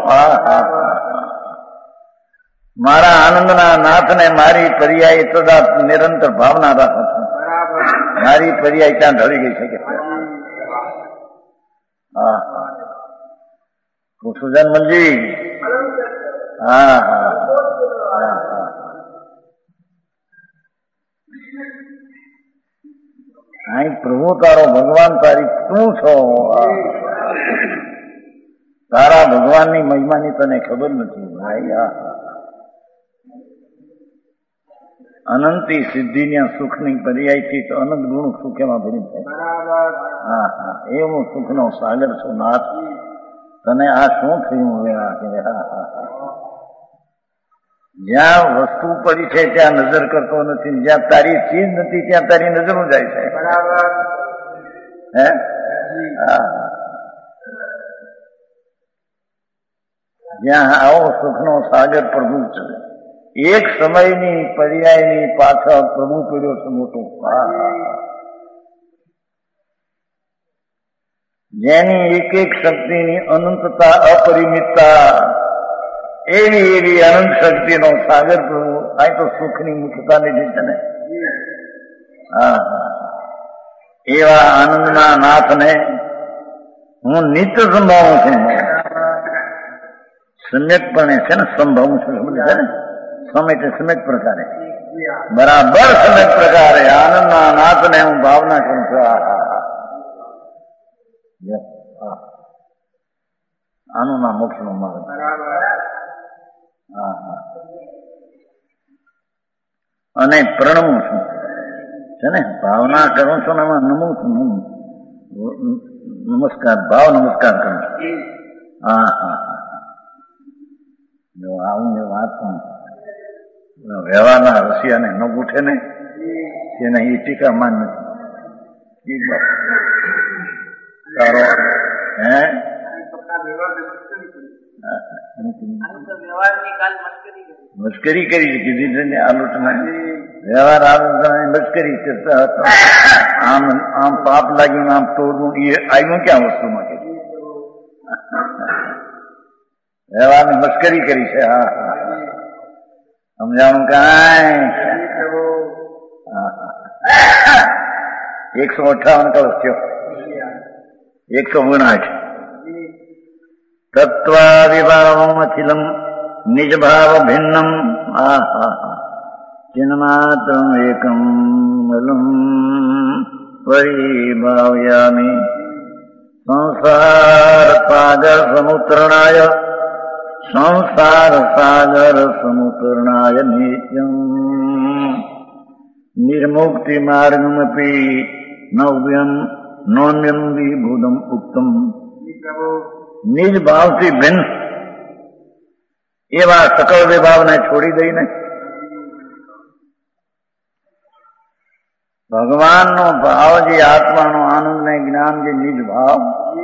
મારા આનંદના નાથને મારી પર્યાય સદા નિરંતર ભાવના રાખું છું. મારી પર્યાય ક્યાં ઢળી ગઈ છે કે? સુજનમલજી, અહીં પ્રભુ તારો ભગવાન તારી તું છો. તારા ભગવાનની મહિમાની તને ખબર નથી ભાઈ. અનંતી સિદ્ધિના સુખની પર્યાયથી તો અનંત ગુણ સુખ એમાં ભરી થાય. એવું સુખનો સાગર છું નાથ. તને આ શું થયું હવે? જ્યાં વસ્તુ પડી છે ત્યાં નજર કરતો નથી, જ્યાં તારી ચીજ નથી ત્યાં તારી નજરો જાય છે. હે જ્યાં આવો સુખનો સાગર પ્રભુ છે. એક સમયની પર્યાયની પાછળ પ્રભુ પડ્યો છે મોટો. જેની એક એક શક્તિની અનંતતા, અપરિમિતતા, એવી અનંત શક્તિનો સાગર પ્રભુ. આ તો સુખની મુખ્યતા લીધી છે ને. એવા આનંદના નાથને હું નિત્ય સંભાવું છું. સમ્યકપણે છે ને સંભાવું છું. સમજે છે ને? સમ એટલે સમ્યક પ્રકારે બરાબર સમ્યક પ્રકારે આનંદના નાથને હું ભાવના કરું છું. આનું ના મોક્ષનું માર્ગ. અને પ્રણમું છું છે ને, ભાવના કરું છું ને એમાં નમું છું. નમસ્કાર, ભાવ નમસ્કાર કરું છું. જો આવું એ વાત પણ વ્યવહારના રસિયાને ન ઉઠે ને તેને એ ટીકા માન નથી. તારો હે મસ્કરી કરી કીધી આલોચના વ્યવહાર આલોચના મસ્કરી કરતા હતા. આમ આમ પાપ લાગ્યું આમ તોડવું એ આવ્યું ક્યાં વસ્તુમાં કે વ્યવહારની મસ્કરી કરી છે. હા સમજાણું કાંઈ 158 કળશ થયો. 159 તત્વાવિભાવમખિલમ નિજભાવ ભિન્નમ ચિન્માત્રમ એકમ મલમ પરિભાવયામિ સંસાર સાગર સમુતરણાય નિત્યમ નિર્મુક્તિ માર્ગમપી નૌમ્યમ વિભુદમ ઉક્તમ. નિજ ભાવથી ભિન્ન એવા સકળ વિભાવને છોડી દઈને ભગવાનનો ભાવ જે આત્માનો આનંદ ને જ્ઞાન જે નિજ ભાવ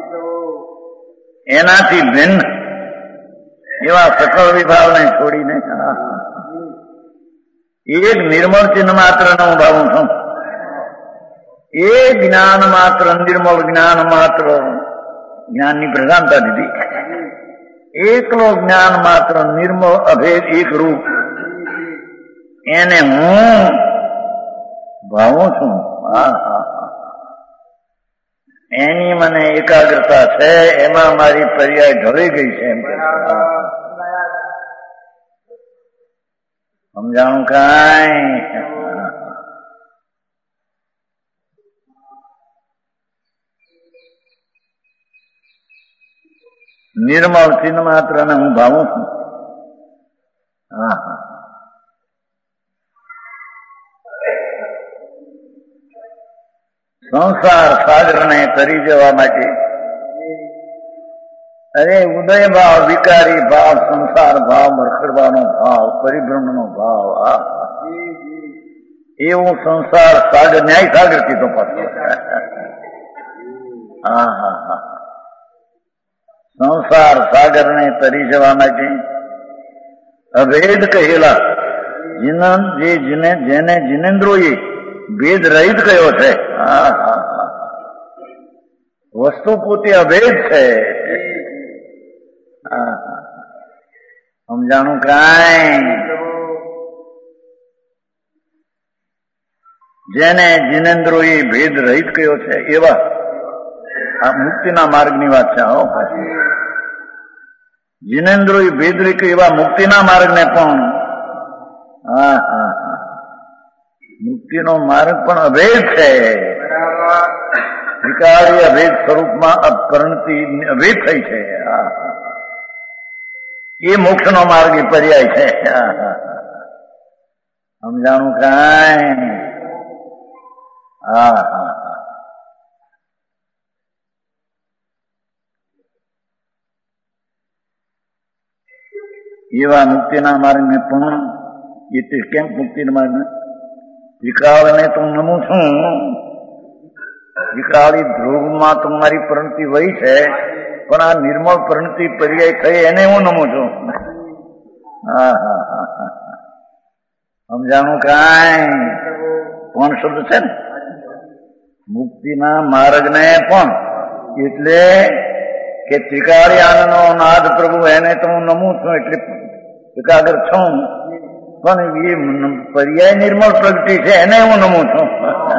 એનાથી ભિન્ન એવા સકળ વિભાવને છોડીને એક નિર્મળ ચિહ્ન માત્ર નો ભાવું છું. એ જ્ઞાન માત્ર, નિર્મળ જ્ઞાન માત્ર, જ્ઞાનની પ્રધાનતા દીધી. એકલો જ્ઞાન માત્ર, નિર્મળ અભેદ એક રૂપ, એને હું ભાવું છું. એની મને એકાગ્રતા છે, એમાં મારી પર્યાય ઢળી ગઈ છે. એમ સમજાણું કાંઈ? નિર્મળ ચિહ્ન માત્ર ને હું ભાવું છું. સંસાર સાગરને તરી જવા માટે ઉદય ભાવ, વિકારી ભાવ, સંસાર ભાવ, મરખડવાનો ભાવ, પરિભ્રમણનો ભાવ, એવું સંસાર સાગર, ન્યાય સાગર કીધો પાછો. સંસાર સાગરને તરી જવા માટે અભેદ કહેલા જેને જિનેન્દ્રોએ ભેદ રહિત કયો છે. વસ્તુ પોતે અભેદ છે. સમજાણું કાંઈ? જેને જિનેન્દ્રોએ ભેદ રહિત કયો છે એવા આ મુક્તિના માર્ગની વાત છે. જિનેન્દ્રોએ ભેદ રહિત એવા મુક્તિના માર્ગને પણ મુક્તિનો માર્ગ પણ અભેદ છે. વિકારી અભેદ સ્વરૂપમાં પરિણતિ અભેદ થઈ છે. એ મોક્ષનો માર્ગ એ પર્યાય છે. સમજાણું કાંઈ? એવા મુક્તિના માર્ગને પણ એ કેમ મુક્તિના માર્ગને વિકરાળને તો નમું છું. વિકરાળી ધ્રુવમાં તમારી પરિણતિ વહી છે, પણ આ નિર્મળ પરિણતિ પર્યાય થઈ એને હું નમું છું. સમજાણું કાંઈ? કોણ શબ્દ છે ને મુક્તિના માર્ગને પણ એટલે કે ત્રિકાળી આનંદનો નાદ પ્રભુ એને તો હું નમું છું એટલે એકાગ્ર છું, પણ એ પર્યાય નિર્મળ પ્રગતિ છે એને હું નમું છું.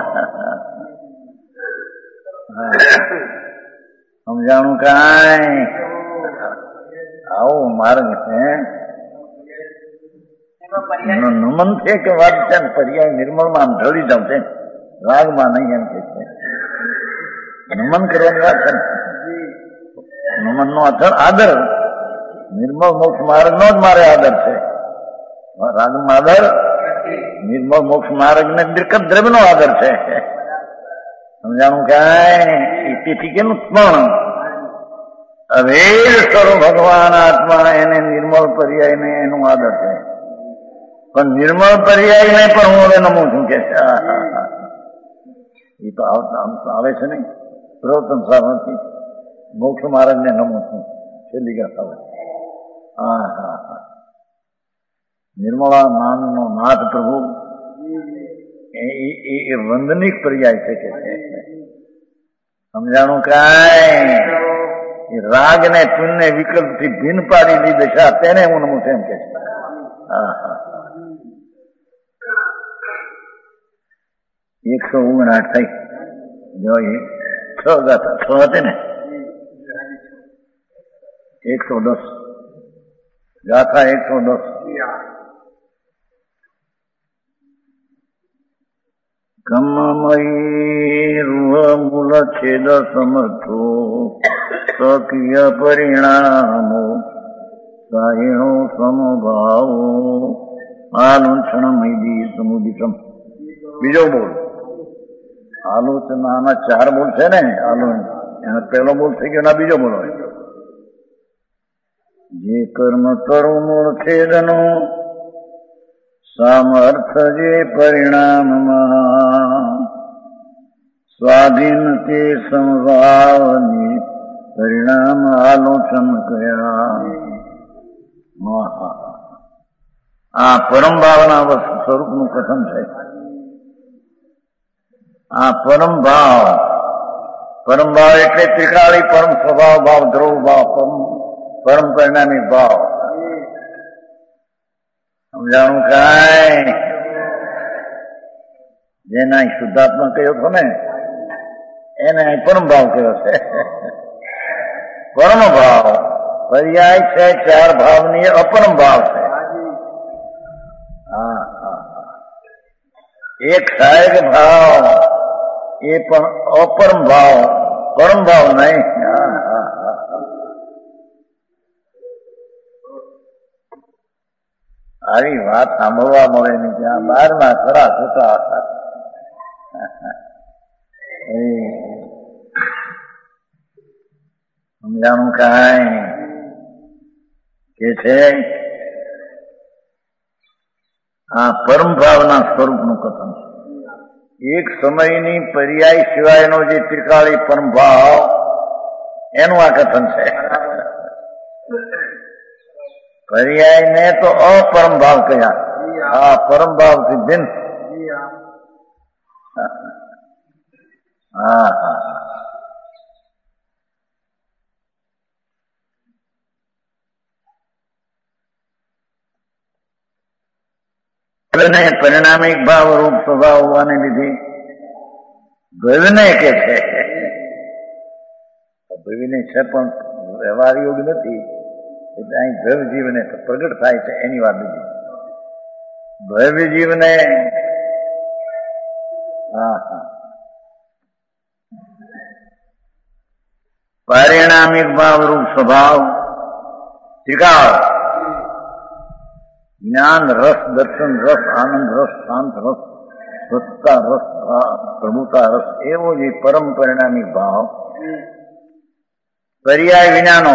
સમજાણું કાંઈ? આવો માર્ગ છે. નમન છે કે વાત છે ને પર્યાય નિર્મળમાં આમ ઢળી જાવ છે, રાગમાં નહીં એમ કે છે. નમન કરવાની વાત છે. નમન નો આદર નિર્મળ મોક્ષ માર્ગ નો જ મારે આદર છે. રાગમાં આદર, નિર્મળ મોક્ષ માર્ગ ને નિર્કત દ્રવ્ય નો આદર છે. સમજાણું કાંઈ તેથી કેનું સ્મરણ અભેદ સ્વરૂપ ભગવાન આત્મા એને નિર્મળ પર્યાય ને એનું આદર છે. પણ નિર્મળ પર્યાય ને પણ હું હવે નમું છું કે એ તો આવે છે નહીં. પ્રવર્તન સાર નથી. મોક્ષ માર્ગ ને નમું છું છેલ્લી ગાથા હોય. હા હા હા. નિર્મળા નામનો નાથ પ્રભુ એ વંદનિક પર્યાય છે કે સમજાણું કાંઈ રાગ ને પુણ્ય વિકલ્પ થી ભિન્ન પાડી દી દશા તેને હું નમું છું એમ કે છે. હા હા. 159 થઈ જો એ 6 ગાથા 6 હતી ને 110 ગાથા 110 કમમયી રૂહ મૂલ છેદ સમર્થો સ્વકીય પરિણામો સાહિણો સમભાવો આલુંછણ મૈદી સમુદિતમ. બીજો બોલ આલોચનાના 4 બોલ છે ને. એનો પહેલો બોલ થઈ ગયો ના બીજો બોલ હોય. જે કર્મ કરું મૂળ છેદનો સામર્થ જે પરિણામમાં સ્વાધીન તે સમભાવની પરિણામ આલોચન કયા. આ પરમ ભાવના સ્વરૂપનું કથન છે. આ પરમ ભાવ એટલે ત્રિકાળી પરમ સ્વભાવ ભાવ, ધ્રુવ ભાવ, પરમ પરિણામી ભાવ. સમજાણું કાંઈ જેના શુદ્ધાત્મા કહ્યો હતો ને એને પરમ ભાવ કહ્યો છે. પરમ ભાવ પર્યાય છે 4 ભાવની અપરમ ભાવ છે. હા હા. એક સહાયક ભાવ એ પણ અપરમ ભાવ, પરમ ભાવ નહીં. આવી વાત સાંભળવા મળે નહીં. ત્યાં 12 ખરા થતા હતા. સમજાણું કાંઈ કે છે આ પરમ ભાવના સ્વરૂપનું કથન છે. એક સમયની પર્યાય સિવાયનો જે ત્રિકાળી પરમ ભાવ એનું આ કથન છે. પર્યાય ને તો અપરમ ભાવ કહ્યા. આ પરમ ભાવ થી ભિન્ન. હા હા. પરિણામિક ભાવ રૂપ સ્વભાવ હોવાને લીધે ભવિને કે છે. ભવિને છે પણ વ્યવહાર યોગ નથી એટલે અહીં ભવ્ય જીવને પ્રગટ થાય છે એની વાત નથી. ભવ્ય જીવને હા હા પરિણામિક ભાવ રૂપ સ્વભાવ ત્રિકાળ જ્ઞાન રસ, દર્શન રસ, આનંદ રસ, શાંત રસ, સ્વચ્છતા રસ, પ્રભુતા રસ એવો જે પરમ પરિણામિક ભાવ પર્યાય વિનાનો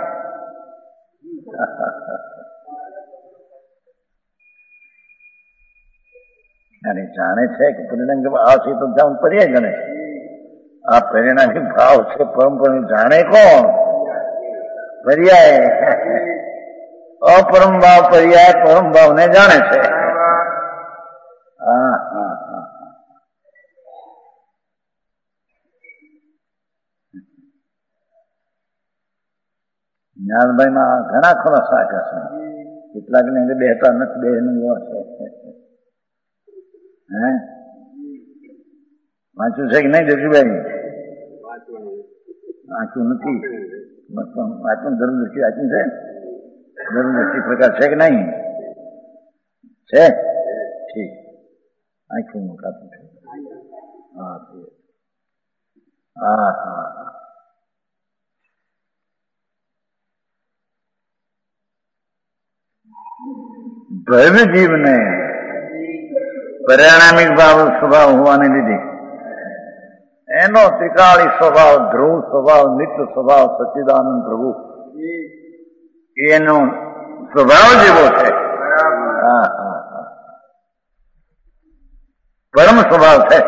અને જાણે છે કે પરિણામિક ભાવ છે તો જાણ પર્યાય ગણે છે. આ પરિણામિક ભાવ છે પરમ પરિણામ જાણે કોણ? પર્યાય. અપરમ ભાવ પર્યાય પરમ ભાવ ને જાણે છે. હા હા હા. જ્ઞાનભાઈ માં ઘણા ખુલાસા છે. કેટલાક ને બેહતા નથી, બે નું છે. હે વાંચ્યું છે કે નહીં જશુભાઈ? વાંચ્યું નથી. વાંચવું ધર્મદૃષ્ટિ વાંચ્યું છે? ધર્મદૃષ્ટિ પ્રકાર છે કે નહીં? છે છે ઠીક આંખોનું કાપું છે હા હા હા ભવ્ય જીવને પરિણામિક ભાવ સ્વભાવ હોવાને લીધે એનો ત્રિકાળી સ્વભાવ ધ્રુવ સ્વભાવ નિત્ય સ્વભાવ સચ્ચિદાનંદ પ્રભુ એનો સ્વભાવ જેવો છે હા હા હા પરમ સ્વભાવ છે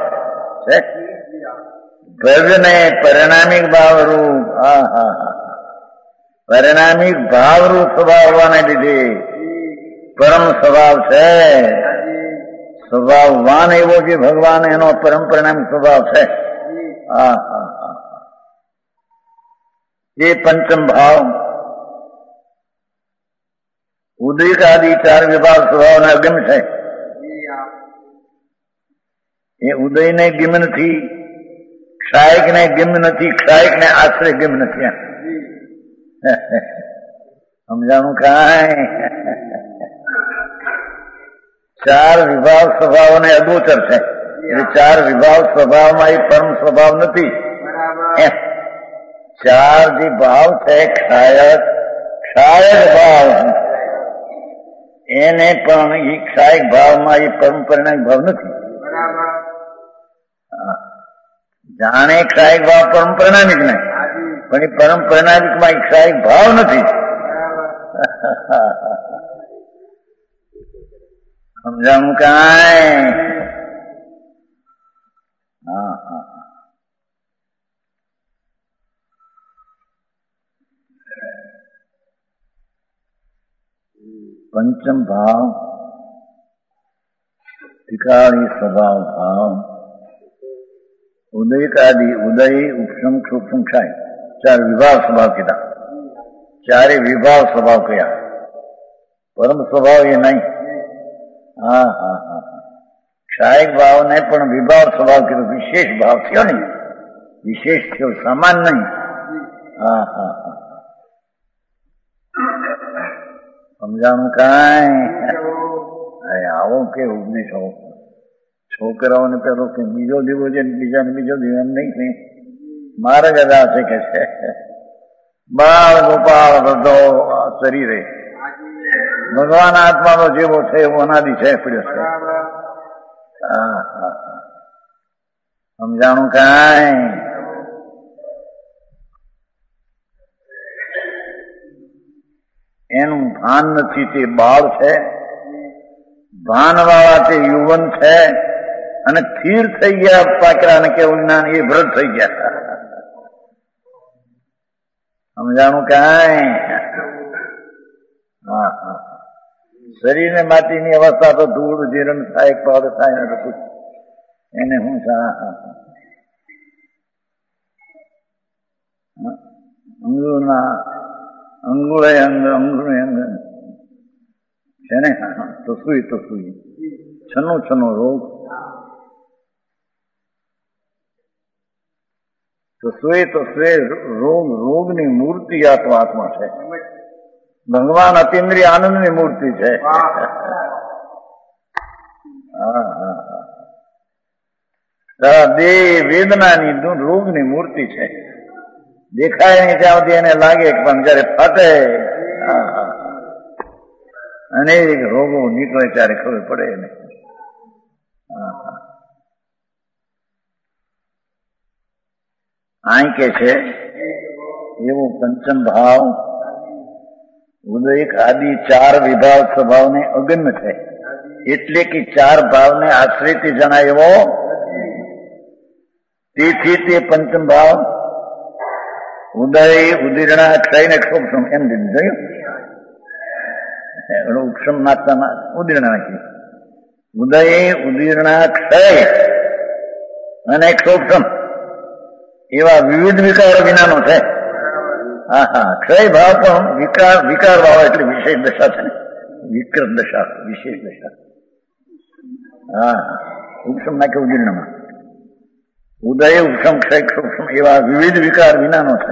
ભવ્ય ને પરિણામિક ભાવરૂપ હા હા હા પરિણામિક ભાવરૂપ સ્વભાવ હોવાને લીધે પરમ સ્વભાવ છે સ્વભાવવાન એવો જે ભગવાન એનો પરમ પરિણામ સ્વભાવ છે હા હા હા એ પંચમ ભાવ ઉદય આદિ ચાર વિભાગ સ્વભાવના અગમ છે એ ઉદયને ગિમ નથી ક્ષાયકને ગિમ નથી ક્ષાયકને આશ્રય ગિમ નથી સમજાણું કાંઈ ચાર વિભાગ સ્વભાવને અગોચર છે એ ચાર વિભાગ સ્વભાવમાં એ પરમ સ્વભાવ નથી ચાર જે ભાવ છે ક્ષાયક ભાવ એને પણ એ ક્ષાયક ભાવમાં એ પરમ પરિણામિક ભાવ નથી જાણે ક્ષાયક ભાવ પરમ પરિણામિક ને પણ એ પરમ પરિણામિકમાં એ ક્ષાયક ભાવ નથી સમજાણું કાંઈ હા હા પંચમ ભાવ ત્રિકાળી સ્વભાવ ભાવ ઉદયકાદિ ઉદય ઉપસમ ક્ષુપ્સમ ક્ષાય ચાર વિભાગ સ્વભાવ કીધા ચારે વિભાગ સ્વભાવ કયા પરમ સ્વભાવ એ નહીં હા હા હા ક્ષાયક ભાવને પણ વિભાવ સ્વભાવ કીધો વિશેષ ભાવ થયો નહીં વિશેષ થયો સમાન નહીં હા હા હા સમજાણું કાંઈ આવો કે ઉપદેશ આવો છોકરાઓને પેલો કે બીજો દીવો છે બીજાને બીજો દીવો એમ નહીં કે મારે જ અદા છે કે છે બાળ ગોપાળ બધો શરીરે ભગવાન આત્માનો જેવો છે એવો અનાદિ છે પડ્યો છે હા હા સમજાણું કાંઈ એનું ભાન નથી તે બાળ છે ભાનવાળા તે યુવન છે અને સ્થિર થઈ ગયા પાકરા ને કેવું જ્ઞાન એ ભ્રત થઈ ગયા સમજાણું કાંઈ હા હા શરીરને માટીની અવસ્થા તો ધૂળ જીરણ થાય પાડ થાય ને એને હું અંગુના અંગુળે અંગ અંગુળે અંગ છે ને તો સુઈ છનો રોગ તો સુએ રોગની મૂર્તિ આત્મા છે ભગવાન અતિન્દ્રિય આનંદની મૂર્તિ છે દેહ વેદનાની રોગની મૂર્તિ છે દેખાય નહીં ત્યાં સુધી એને લાગે પણ જયારે ફાટે અનેક રોગો નીકળે ત્યારે ખબર પડે એને અહીં કે છે એવો પંચમ ભાવ ઉદયક આદિ ચાર વિભાગ સ્વભાવને અગમ્ય છે એટલે કે ચાર ભાવને આશ્રયથી જણાય એવો તેથી તે પંચમ ભાવ ઉદય ઉદીર્ણા ક્ષય ને ક્ષોભમ એમ દીધું જોયું ઉપસમ નાખતા ઉદીર્ણા નાખી ઉદય ઉદીર્ણા ક્ષય અને ક્ષોભમ એવા વિવિધ વિકારો વિનાનો છે હા હા ક્ષય ભાવ પણ વિકાર ભાવ એટલે વિશેષ દશા છે ને વિકૃત દશા વિશેષ દશા હા ઉપસમ નાખે ઉદીર્ણમાં ઉદય ઉપસમ ક્ષય ક્ષોભમ એવા વિવિધ વિકાર વિનાનો છે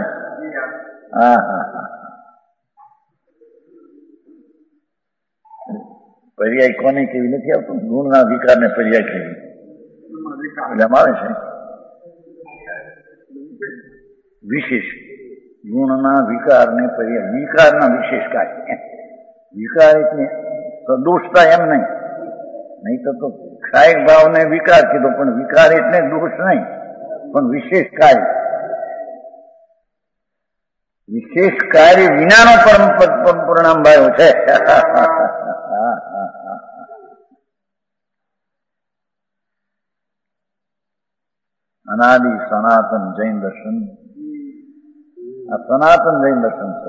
હા હા હા પર્યાય કોને કેવી નથી આવતું? ગુણના વિકારને પર્યાય કેવી એટલે આવે છે વિશેષ. ગુણના વિકારને પર્યાય, વિકારના વિશેષ કાર્ય. વિકાર એટલે સદોષતા એમ નહીં તો ક્ષાયક ભાવને વિકાર કીધો, પણ વિકાર એટલે દોષ નહીં, પણ વિશેષ કાર્ય. વિશેષ કાર્ય વિનાનો પરિણામ ભાયો છે. અનાદિ સનાતન જૈન દર્શન, આ સનાતન જૈન દર્શન છે.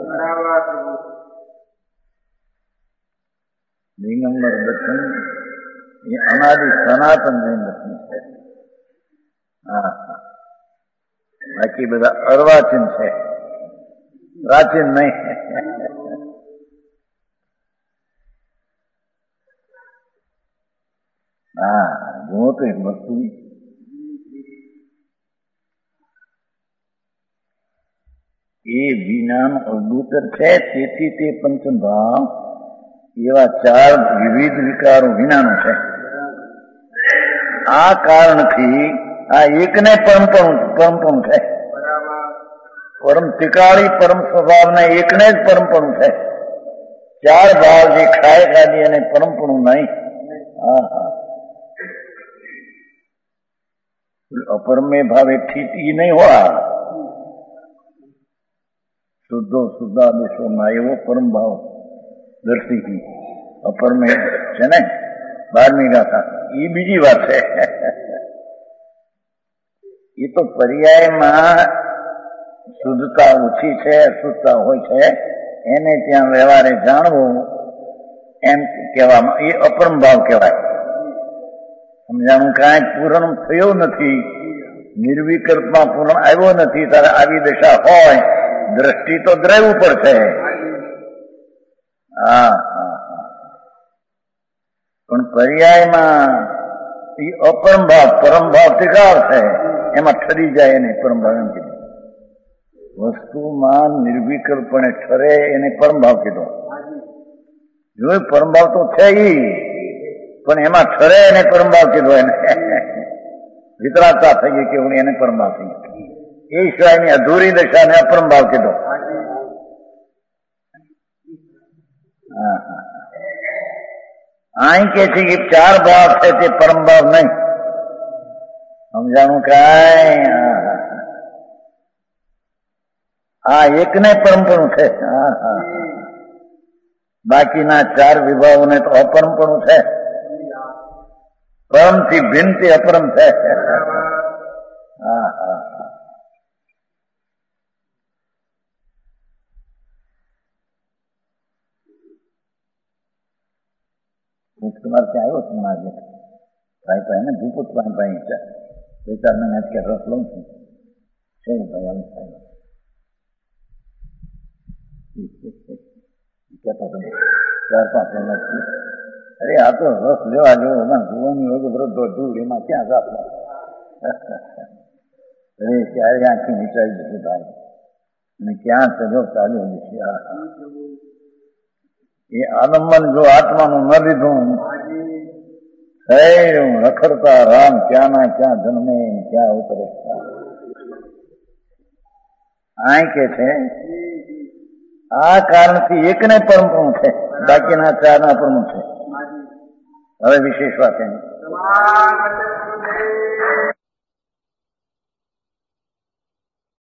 દિગંબર દર્શન એ અનાદિ સનાતન જૈન દર્શન છે. બાકી બધા અર્વાચીન છે, પ્રાચીન નહીં. જુઓ તો એક વસ્તુ એ વિજ્ઞાન અદભુતર છે. તેથી તે પંચભાવ એવા 4 વિવિધ વિકારો વિનાનો છે. આ કારણથી આ એકને પરમપણું છે. પરમ ત્રિકાળી પરમ સ્વભાવને એકને જ પરમપણું છે. 4 ભાવ જે ક્ષાયક આદિ અને પરમપણું નહીં. અપરમે ભાવે સ્થિતિ નહીં હોય. શુદ્ધાદેશોમાં એવો પરમ ભાવ દર્શી અપરમે છે ને 12મી ગાથા. એ બીજી વાત છે. એ તો પર્યાયમાં શુદ્ધતા ઓછી છે, અશુદ્ધતા હોય છે, એને ત્યાં વ્યવહારે જાણવું એમ કહેવામાં એ અપરમ ભાવ કહેવાય. સમજાણું કાંઈ પૂરણ થયો નથી, નિર્વિકલ્પમાં પૂરણ આવ્યો નથી, ત્યારે આવી દશા હોય. દ્રષ્ટિ તો દ્રવ્ય ઉપર છે. પણ પર્યાયમાં એ અપરમ ભાવ પરમ ભાવ ત્રિકાળ છે, એમાં ઠરી જાય એને પરમ ભાવ એમ કીધું. વસ્તુમાં નિર્વિકલ્પણે ઠરે એને પરમ ભાવ કીધો. જો પરમ ભાવ તો છે પણ એમાં ઠરે એને પરમ ભાવ કીધો. એને વિતરાગતા થઈ ગઈ કે એને પરમ ભાવ થઈ ગઈ. એ સિવાયની અધૂરી દશાને અપરમ ભાવ કીધો. અહીં કે છે કે 4 ભાવ છે તે પરમ ભાવ નહીં. સમજાણું કાંઈ? આ એકને પરમપણું છે. બાકીના 4 વિભાગોને તો અપરમપણું છે. પરમથી ભિન્નથી અપરમ છે. તમારે ત્યાં આવ્યો છું આજે ભાઈ ભાઈ ને ભૂપત ભાઈ છે. 2-4 મહિના કે રસ લઉં છું છે ભાઈ. આમ થાય કહેતા તમે 4-5 મહિના. અરે આ તો રસ લેવા જેવો જોવાની હોય તો વૃદ્ધો દૂર એમાં ક્યાં રાખવા. અરે ક્યારે આંખી નીચાઈ જશે ભાઈ, અને ક્યાં સજો ચાલ્યો જશે. એ આલંબન જો આત્માનું ન લીધું રખડતા રામ ક્યાં ના ક્યાં જન્મે ક્યાં ઉતરે. આ કે છે આ કારણથી એકને પરમપણું છે, બાકીના 4 ના પરમું છે. હવે વિશેષ વાત એની